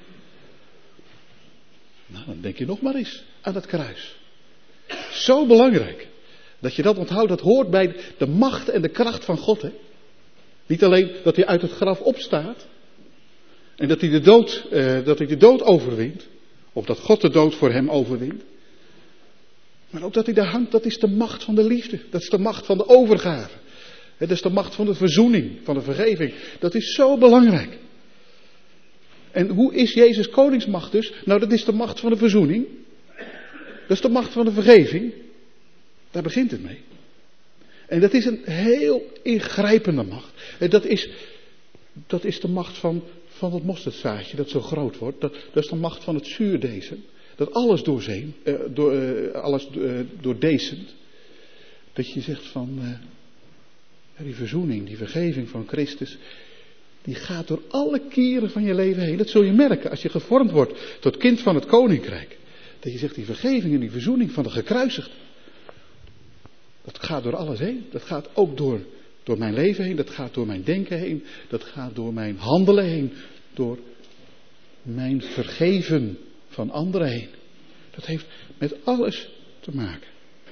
Nou, dan denk je nog maar eens aan dat kruis. Zo belangrijk. Dat je dat onthoudt, dat hoort bij de macht en de kracht van God. Hè? Niet alleen dat hij uit het graf opstaat. En dat hij de dood, eh, dat hij de dood overwint. Of dat God de dood voor hem overwint. Maar ook dat hij daar hangt, dat is de macht van de liefde. Dat is de macht van de overgave. Dat is de macht van de verzoening, van de vergeving. Dat is zo belangrijk. En hoe is Jezus koningsmacht dus? Nou, dat is de macht van de verzoening. Dat is de macht van de vergeving. Daar begint het mee. En dat is een heel ingrijpende macht. En dat is, dat is de macht van, van het mosterdzaadje dat zo groot wordt. Dat, dat is de macht van het zuurdezen. Dat alles doorzeen, eh, door, eh, alles eh, doordezemt. Dat je zegt van, eh, die verzoening, die vergeving van Christus, die gaat door alle kieren van je leven heen. Dat zul je merken als je gevormd wordt tot kind van het koninkrijk. Dat je zegt, die vergeving en die verzoening van de gekruisigde. Dat gaat door alles heen. Dat gaat ook door, door mijn leven heen. Dat gaat door mijn denken heen. Dat gaat door mijn handelen heen. Door mijn vergeven van anderen heen. Dat heeft met alles te maken.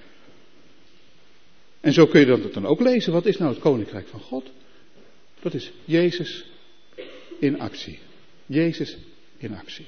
En zo kun je dat dan ook lezen. Wat is nou het koninkrijk van God? Dat is Jezus in actie. Jezus in actie.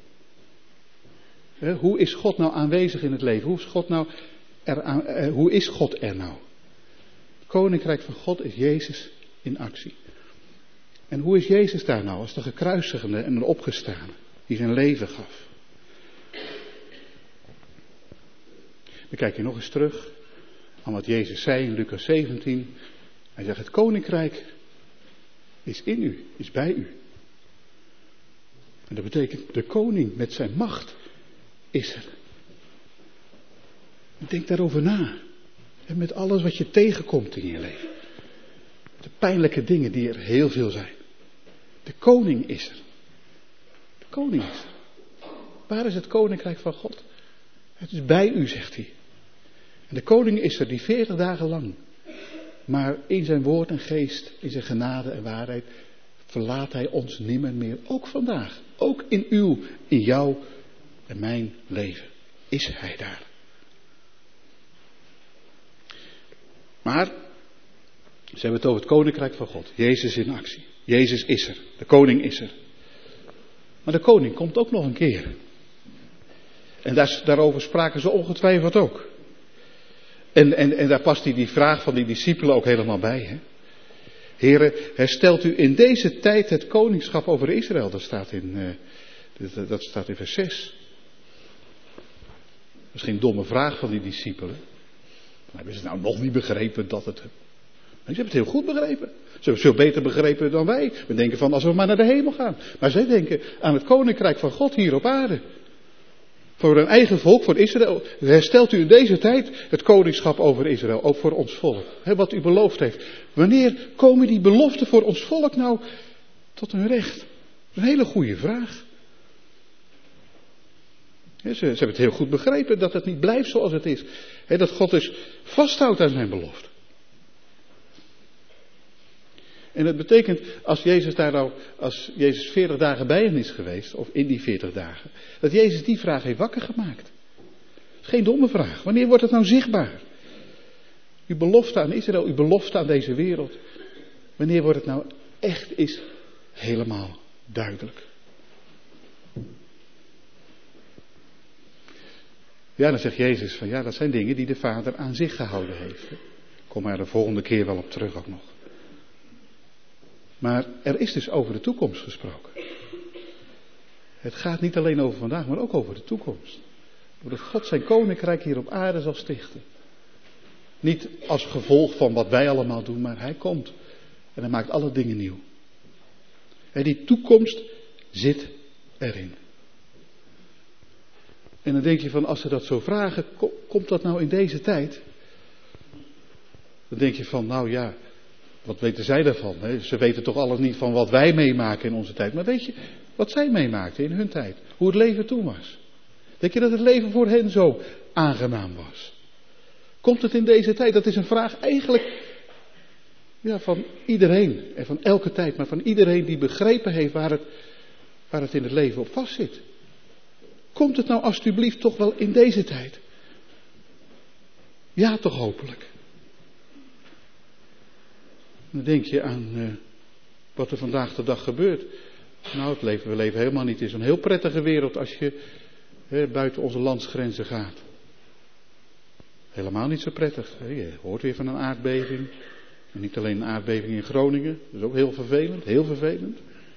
He, hoe is God nou aanwezig in het leven? Hoe is God nou er aan, eh, hoe is God er nou? Het koninkrijk van God is Jezus in actie. En hoe is Jezus daar nou als de gekruisigde en de opgestane die zijn leven gaf? We kijken nog eens terug. van wat Jezus zei in Lucas zeventien. Hij zegt, het koninkrijk is in u, is bij u. En dat betekent, de koning met zijn macht is er. Denk daarover na. En met alles wat je tegenkomt in je leven. De pijnlijke dingen die er heel veel zijn. De koning is er. De koning is er. Waar is het koninkrijk van God? Het is bij u, zegt hij. En de koning is er die veertig dagen lang. Maar in zijn woord en geest, in zijn genade en waarheid, verlaat hij ons nimmer meer. Ook vandaag. Ook in uw, in jouw en mijn leven is hij daar. Maar, ze hebben het over het koninkrijk van God. Jezus in actie. Jezus is er. De koning is er. Maar de koning komt ook nog een keer. En daar, daarover spraken ze ongetwijfeld ook. En, en, en daar past die, die vraag van die discipelen ook helemaal bij. Hè? Heren, herstelt u in deze tijd het koningschap over Israël? Dat staat in, uh, dat, dat staat in vers zes. Misschien een domme vraag van die discipelen. Maar hebben ze nou nog niet begrepen dat het... Nee, ze hebben het heel goed begrepen. Ze hebben het veel beter begrepen dan wij. We denken van als we maar naar de hemel gaan. Maar zij denken aan het koninkrijk van God hier op aarde. Voor hun eigen volk, voor Israël. Herstelt u in deze tijd het koningschap over Israël. Ook voor ons volk. He, wat u beloofd heeft. Wanneer komen die beloften voor ons volk nou tot hun recht? Dat is een hele goede vraag. He, ze, ze hebben het heel goed begrepen dat het niet blijft zoals het is. He, dat God dus vasthoudt aan zijn belofte. En dat betekent, als Jezus daar nou, als Jezus veertig dagen bij hen is geweest, of in die veertig dagen, dat Jezus die vraag heeft wakker gemaakt. Dat is geen domme vraag. Wanneer wordt het nou zichtbaar? Uw belofte aan Israël, uw belofte aan deze wereld. Wanneer wordt het nou echt is helemaal duidelijk? Ja, dan zegt Jezus van ja, dat zijn dingen die de Vader aan zich gehouden heeft. Ik kom er de volgende keer wel op terug ook nog. Maar er is dus over de toekomst gesproken. Het gaat niet alleen over vandaag, maar ook over de toekomst. Dat God zijn koninkrijk hier op aarde zal stichten. Niet als gevolg van wat wij allemaal doen, maar hij komt. En hij maakt alle dingen nieuw. En die toekomst zit erin. En dan denk je van, als ze dat zo vragen, komt dat nou in deze tijd? Dan denk je van, nou ja... Wat weten zij daarvan? Hè? Ze weten toch alles niet van wat wij meemaken in onze tijd. Maar weet je wat zij meemaakten in hun tijd? Hoe het leven toen was? Denk je dat het leven voor hen zo aangenaam was? Komt het in deze tijd? Dat is een vraag eigenlijk ja, van iedereen. En van elke tijd. Maar van iedereen die begrepen heeft waar het, waar het in het leven op vast zit. Komt het nou alsjeblieft toch wel in deze tijd? Ja, toch hopelijk. Dan denk je aan uh, wat er vandaag de dag gebeurt. Nou, het leven, we leven helemaal niet in zo'n heel prettige wereld als je hè, buiten onze landsgrenzen gaat. Helemaal niet zo prettig. Hè. Je hoort weer van een aardbeving. En niet alleen een aardbeving in Groningen. Dat is ook heel vervelend, heel vervelend.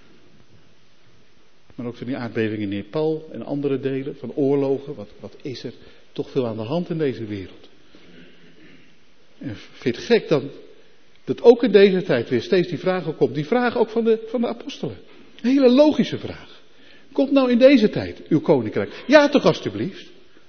Maar ook van die aardbeving in Nepal en andere delen van oorlogen. Wat, wat is er toch veel aan de hand in deze wereld. En vind je het gek dan... Dat ook in deze tijd weer steeds die vraag ook komt. Die vraag ook van de, van de apostelen. Een hele logische vraag. Komt nou in deze tijd uw koninkrijk? Ja toch alstublieft.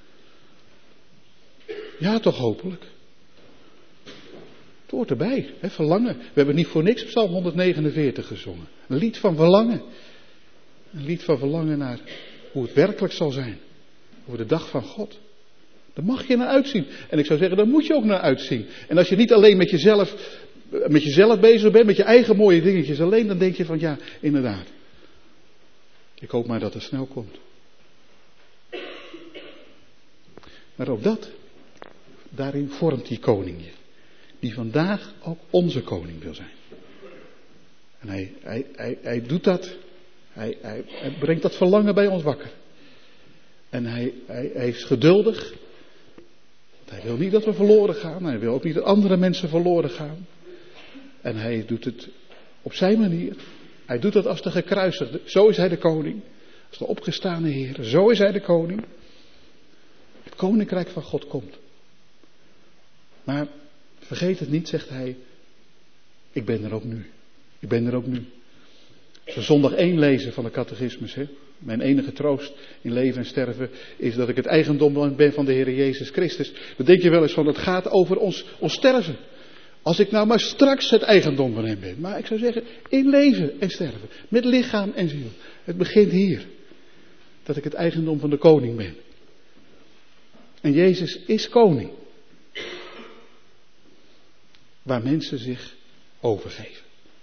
Ja toch hopelijk. Het hoort erbij. Hè, verlangen. We hebben niet voor niks Psalm honderdnegenenveertig gezongen. Een lied van verlangen. Een lied van verlangen naar hoe het werkelijk zal zijn. Over de dag van God. Daar mag je naar uitzien. En ik zou zeggen, daar moet je ook naar uitzien. En als je niet alleen met jezelf... met jezelf bezig bent, met je eigen mooie dingetjes alleen, dan denk je van ja, inderdaad. Ik hoop maar dat het snel komt. Maar ook dat, daarin vormt die koning je. Die vandaag ook onze koning wil zijn. En hij, hij, hij, hij doet dat, hij, hij, hij brengt dat verlangen bij ons wakker. En hij, hij, hij is geduldig. Hij wil niet dat we verloren gaan, hij wil ook niet dat andere mensen verloren gaan. En hij doet het op zijn manier. Hij doet het als de gekruisigde. Zo is hij de koning. Als de opgestane Heer. Zo is hij de koning. Het koninkrijk van God komt. Maar vergeet het niet, zegt hij, ik ben er ook nu. Ik ben er ook nu. Als we zondag één lezen van de catechismus, hè, mijn enige troost in leven en sterven is dat ik het eigendom ben van de Heer Jezus Christus. Dan denk je wel eens van, het gaat over ons, ons sterven. Als ik nou maar straks het eigendom van hem ben. Maar ik zou zeggen, in leven en sterven. Met lichaam en ziel. Het begint hier. Dat ik het eigendom van de koning ben. En Jezus is koning. Waar mensen zich overgeven.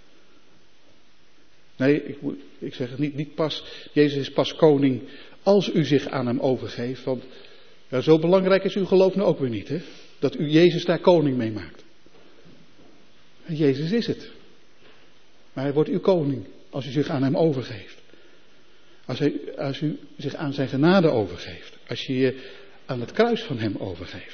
Nee, ik, moet, ik zeg het niet, niet pas. Jezus is pas koning als u zich aan hem overgeeft. Want ja, zo belangrijk is uw geloof nou ook weer niet. Hè? Dat u Jezus daar koning mee maakt. En Jezus is het. Maar hij wordt uw koning als u zich aan hem overgeeft. Als, hij, als u zich aan zijn genade overgeeft. Als je je aan het kruis van hem overgeeft.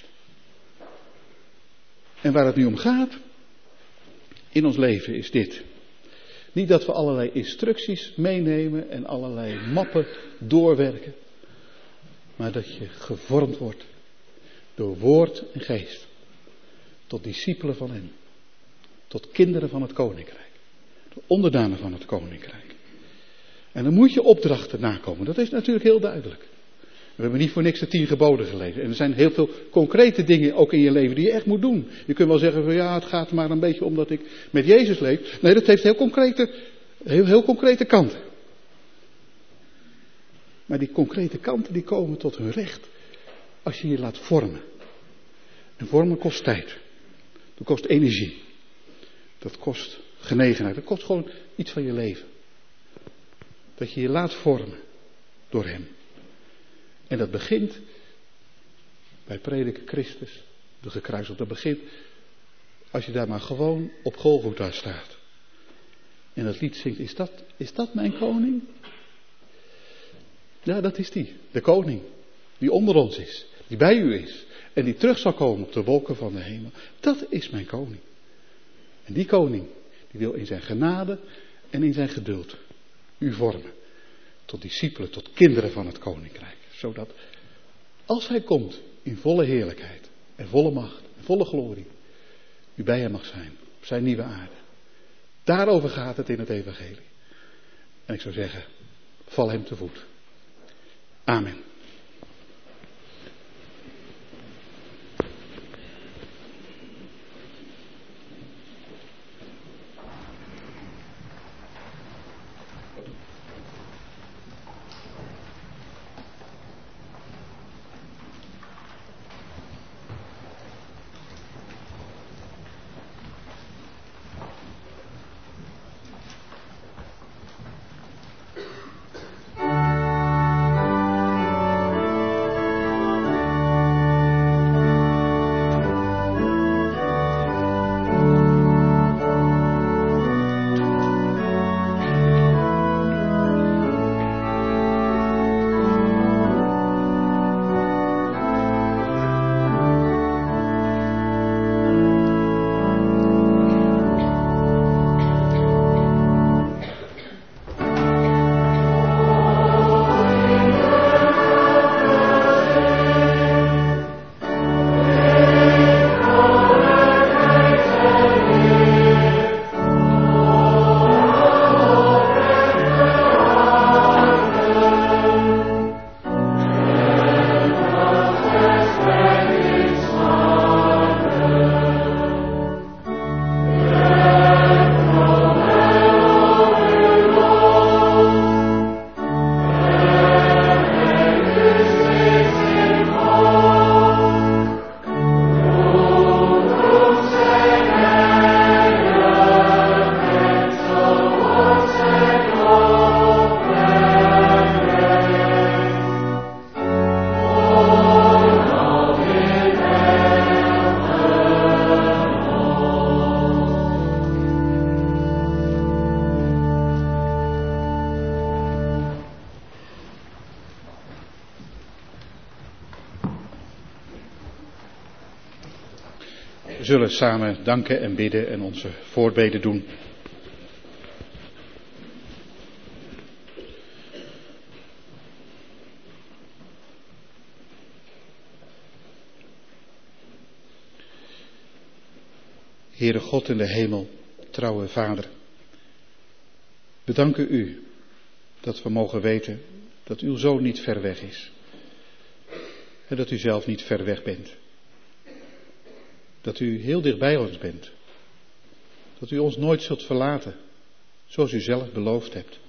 En waar het nu om gaat in ons leven is dit. Niet dat we allerlei instructies meenemen en allerlei mappen doorwerken. Maar dat je gevormd wordt door woord en geest. Tot discipelen van hem. Tot kinderen van het koninkrijk. Tot onderdanen van het koninkrijk. En dan moet je opdrachten nakomen. Dat is natuurlijk heel duidelijk. We hebben niet voor niks de tien geboden gelezen. En er zijn heel veel concrete dingen ook in je leven die je echt moet doen. Je kunt wel zeggen van ja, het gaat maar een beetje om dat ik met Jezus leef. Nee, dat heeft heel concrete, heel, heel concrete kanten. Maar die concrete kanten die komen tot hun recht als je je laat vormen. En vormen kost tijd. Dat kost energie. Dat kost genegenheid. Dat kost gewoon iets van je leven. Dat je je laat vormen door hem. En dat begint bij prediken Christus, de gekruisigde. Dat begint als je daar maar gewoon op Golgotha staat. En dat lied zingt, is dat, is dat mijn koning? Ja, dat is die. De koning. Die onder ons is. Die bij u is. En die terug zal komen op de wolken van de hemel. Dat is mijn koning. En die koning, die wil in zijn genade en in zijn geduld u vormen. Tot discipelen, tot kinderen van het koninkrijk. Zodat als hij komt in volle heerlijkheid en volle macht en volle glorie, u bij hem mag zijn op zijn nieuwe aarde. Daarover gaat het in het evangelie. En ik zou zeggen, val hem te voet. Amen. We zullen samen danken en bidden en onze voorbeden doen. Heere God in de hemel, trouwe Vader. We danken u dat we mogen weten dat uw Zoon niet ver weg is. En dat u zelf niet ver weg bent. Dat u heel dicht bij ons bent. Dat u ons nooit zult verlaten, zoals u zelf beloofd hebt.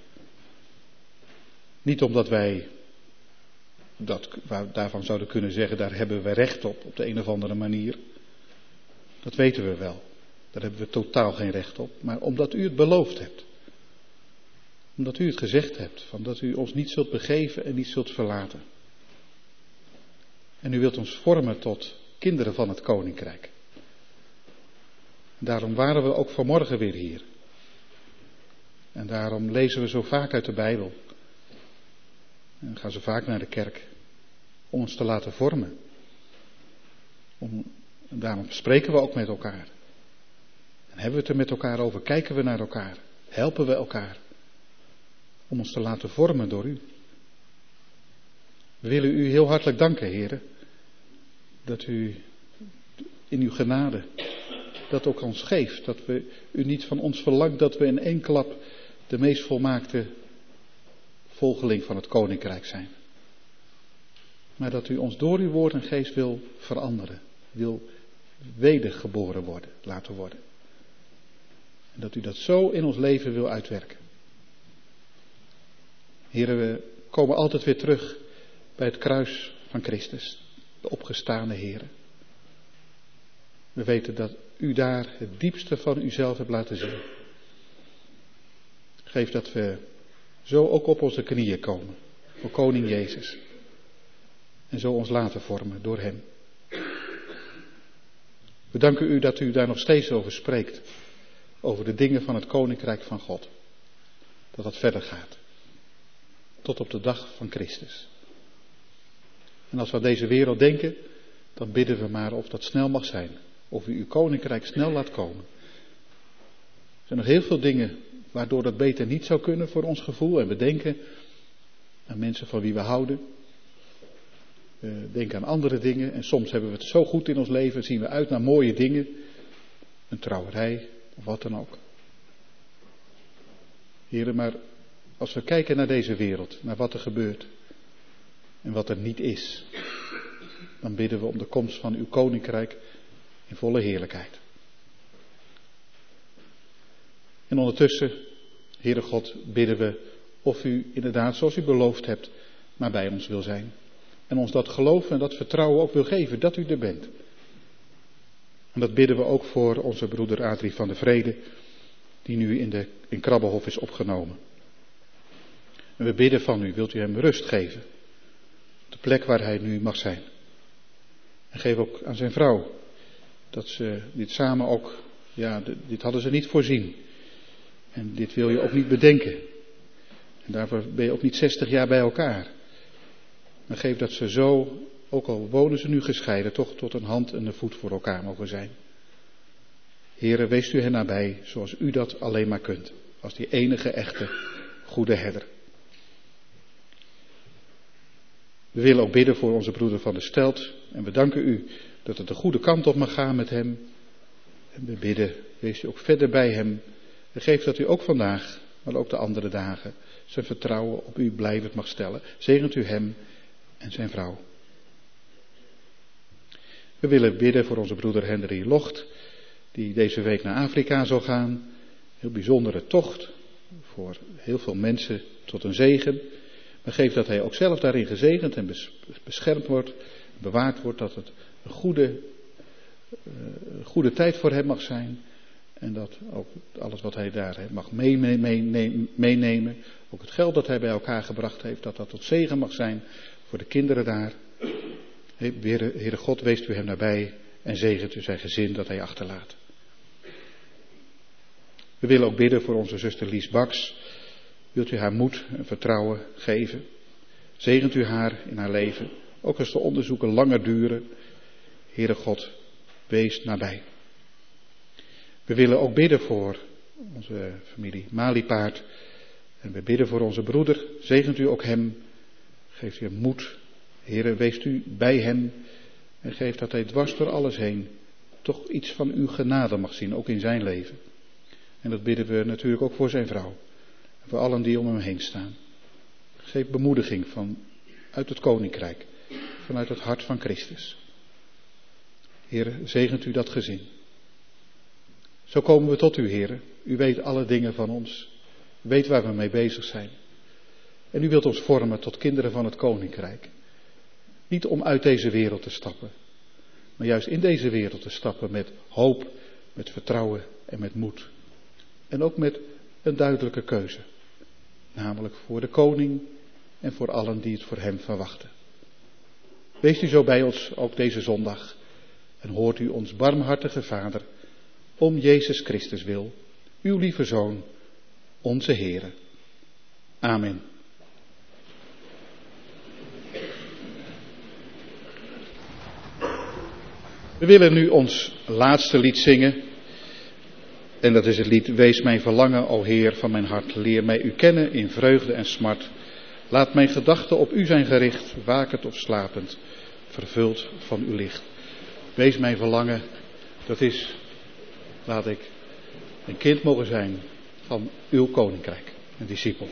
Niet omdat wij dat, daarvan zouden kunnen zeggen, daar hebben we recht op, op de een of andere manier. Dat weten we wel. Daar hebben we totaal geen recht op. Maar omdat u het beloofd hebt. Omdat u het gezegd hebt, van dat u ons niet zult begeven en niet zult verlaten. En u wilt ons vormen tot kinderen van het Koninkrijk. En daarom waren we ook vanmorgen weer hier. En daarom lezen we zo vaak uit de Bijbel. En gaan zo vaak naar de kerk. Om ons te laten vormen. Om, en daarom spreken we ook met elkaar. En hebben we het er met elkaar over. Kijken we naar elkaar. Helpen we elkaar. Om ons te laten vormen door u. We willen u heel hartelijk danken, heren. Dat u in uw genade dat ook ons geeft. Dat we u niet van ons verlangt dat we in één klap de meest volmaakte volgeling van het Koninkrijk zijn. Maar dat u ons door uw woord en geest wil veranderen. Wil wedergeboren worden, laten worden. En dat u dat zo in ons leven wil uitwerken. Heren, we komen altijd weer terug bij het kruis van Christus. De opgestane Heren. We weten dat u daar het diepste van uzelf hebt laten zien. Geef dat we zo ook op onze knieën komen. Voor Koning Jezus. En zo ons laten vormen door hem. We danken u dat u daar nog steeds over spreekt. Over de dingen van het Koninkrijk van God. Dat dat verder gaat. Tot op de dag van Christus. En als we aan deze wereld denken, dan bidden we maar of dat snel mag zijn. Of u uw Koninkrijk snel laat komen. Er zijn nog heel veel dingen waardoor dat beter niet zou kunnen voor ons gevoel. En we denken aan mensen van wie we houden. We denken aan andere dingen. En soms hebben we het zo goed in ons leven, zien we uit naar mooie dingen. Een trouwerij of wat dan ook. Heren, maar als we kijken naar deze wereld, naar wat er gebeurt en wat er niet is, dan bidden we om de komst van uw Koninkrijk in volle heerlijkheid. En ondertussen, Heere God, bidden we of u inderdaad, zoals u beloofd hebt, maar bij ons wil zijn. En ons dat geloof en dat vertrouwen ook wil geven, dat u er bent. En dat bidden we ook voor onze broeder Adrie van de Vrede, die nu in, de, in Krabbenhof is opgenomen. En we bidden van u, wilt u hem rust geven, op de plek waar hij nu mag zijn. En geef ook aan zijn vrouw, dat ze dit samen ook, ja, dit hadden ze niet voorzien. En dit wil je ook niet bedenken. En daarvoor ben je ook niet zestig jaar bij elkaar. Maar geef dat ze zo, ook al wonen ze nu gescheiden, toch tot een hand en een voet voor elkaar mogen zijn. Heere, wees u hen nabij, zoals u dat alleen maar kunt. Als die enige echte goede herder. We willen ook bidden voor onze broeder Van der Stelt. En we danken u dat het de goede kant op mag gaan met hem. En we bidden, wees u ook verder bij hem. En geef dat u ook vandaag, maar ook de andere dagen, zijn vertrouwen op u blijvend mag stellen. Zegent u hem en zijn vrouw. We willen bidden voor onze broeder Henry Locht, die deze week naar Afrika zal gaan. Heel bijzondere tocht, voor heel veel mensen tot een zegen. Maar geef dat hij ook zelf daarin gezegend en beschermd wordt, bewaard wordt, dat het een goede, uh, goede tijd voor hem mag zijn. En dat ook alles wat hij daar mag meenemen, ook het geld dat hij bij elkaar gebracht heeft, dat dat tot zegen mag zijn voor de kinderen daar. Heere God, weest u hem nabij en zegent u zijn gezin dat hij achterlaat. We willen ook bidden voor onze zuster Lies Baks. Wilt u haar moed en vertrouwen geven? Zegent u haar in haar leven, ook als de onderzoeken langer duren. Heere God, wees nabij. We willen ook bidden voor onze familie Maliepaard. En we bidden voor onze broeder. Zegent u ook hem. Geeft u hem moed. Heere, weest u bij hem. En geeft dat hij dwars door alles heen toch iets van uw genade mag zien, ook in zijn leven. En dat bidden we natuurlijk ook voor zijn vrouw. En voor allen die om hem heen staan. Geef bemoediging van, uit het koninkrijk, vanuit het hart van Christus. Heer, zegent u dat gezin. Zo komen we tot u, Heer. U weet alle dingen van ons. U weet waar we mee bezig zijn. En u wilt ons vormen tot kinderen van het koninkrijk. Niet om uit deze wereld te stappen, maar juist in deze wereld te stappen met hoop, met vertrouwen en met moed. En ook met een duidelijke keuze. Namelijk voor de koning en voor allen die het voor hem verwachten. Wees u zo bij ons ook deze zondag. En hoort u ons barmhartige Vader, om Jezus Christus wil, uw lieve Zoon, onze Heere. Amen. We willen nu ons laatste lied zingen. En dat is het lied Wees mijn verlangen, o Heer van mijn hart. Leer mij u kennen in vreugde en smart. Laat mijn gedachten op u zijn gericht, wakend of slapend, vervuld van uw licht. Wees mijn verlangen, dat is, laat ik een kind mogen zijn van uw koninkrijk, een discipel.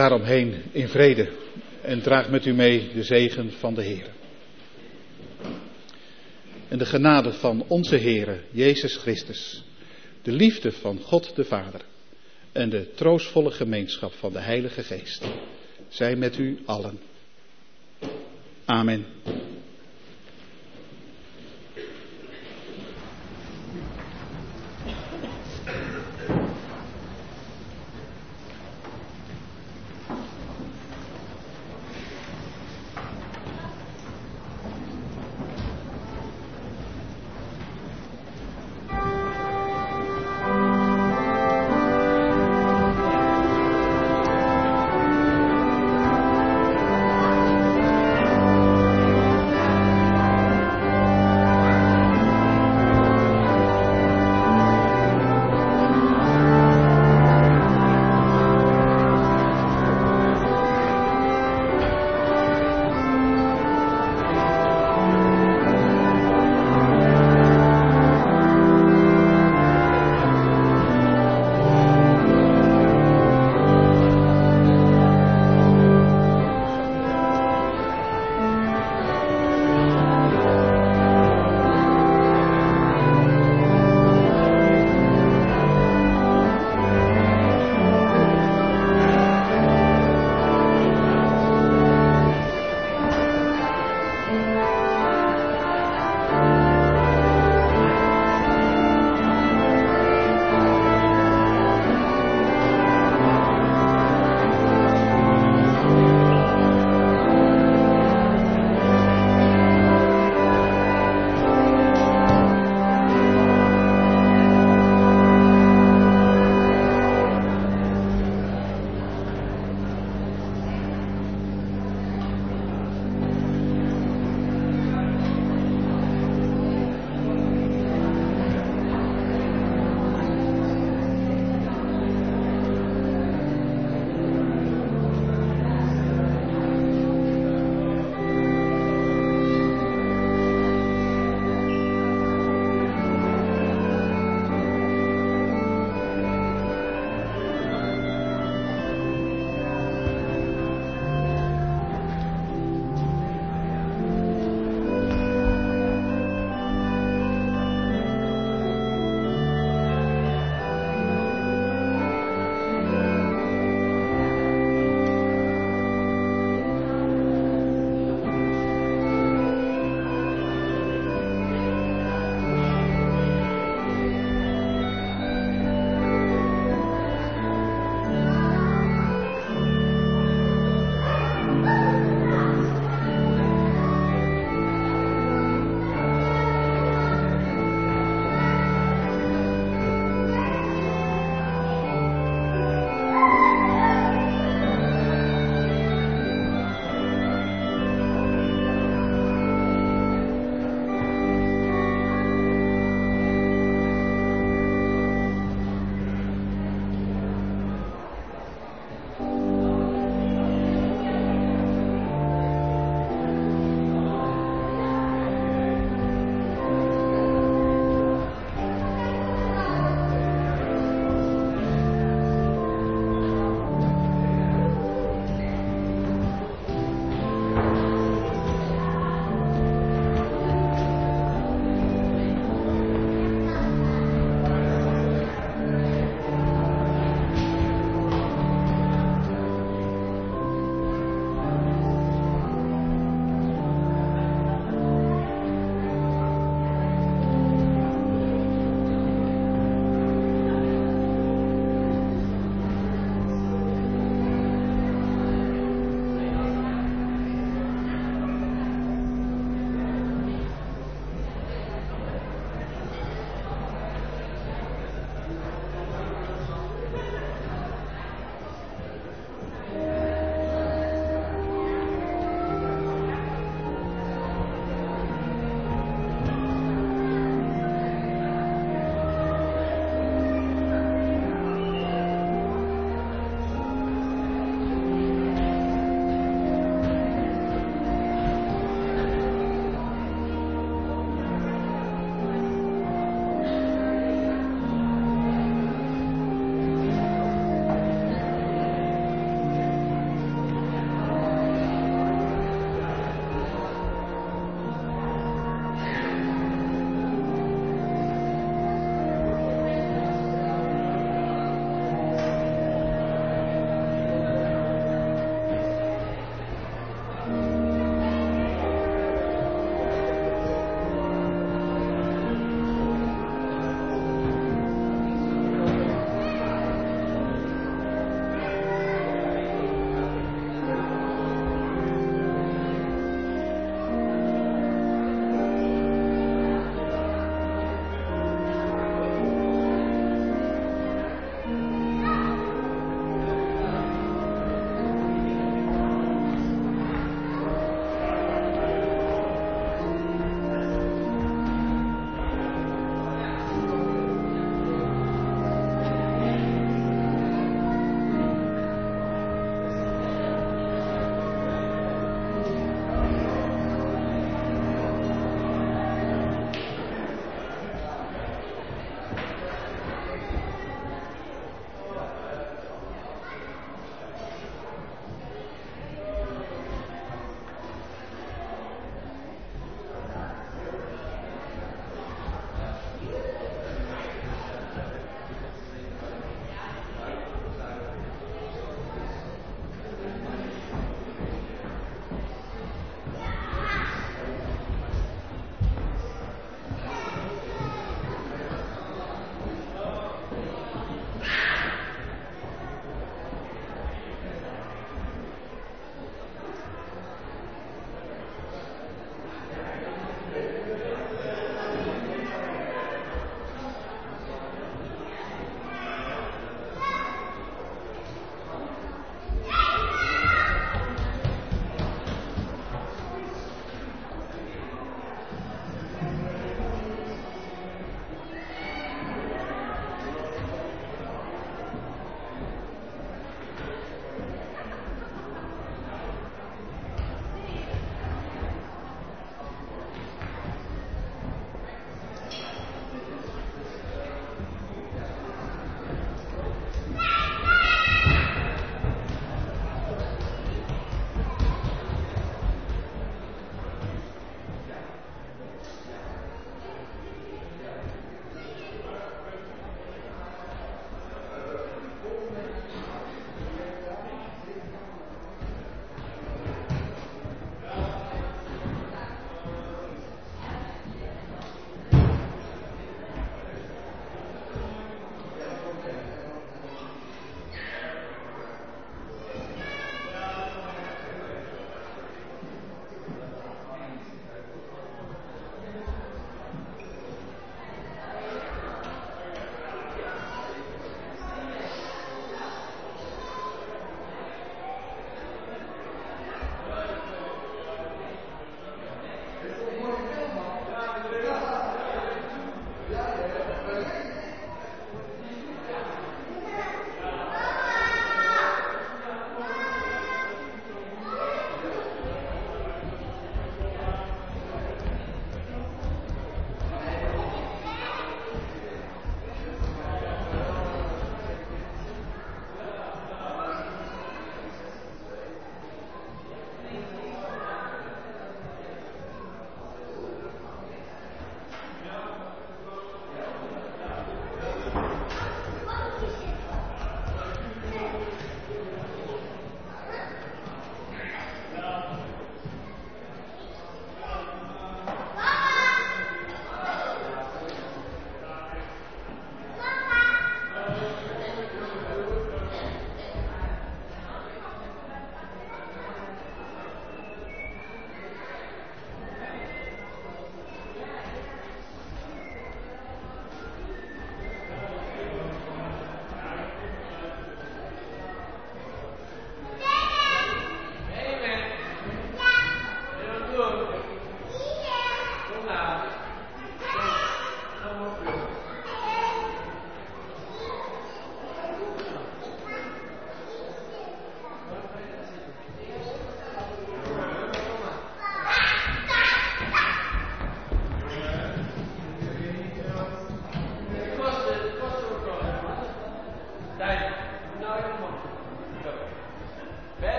daaromheen in vrede en draag met u mee de zegen van de Heer. En de genade van onze Heere Jezus Christus, de liefde van God de Vader en de troostvolle gemeenschap van de Heilige Geest, zij met u allen. Amen.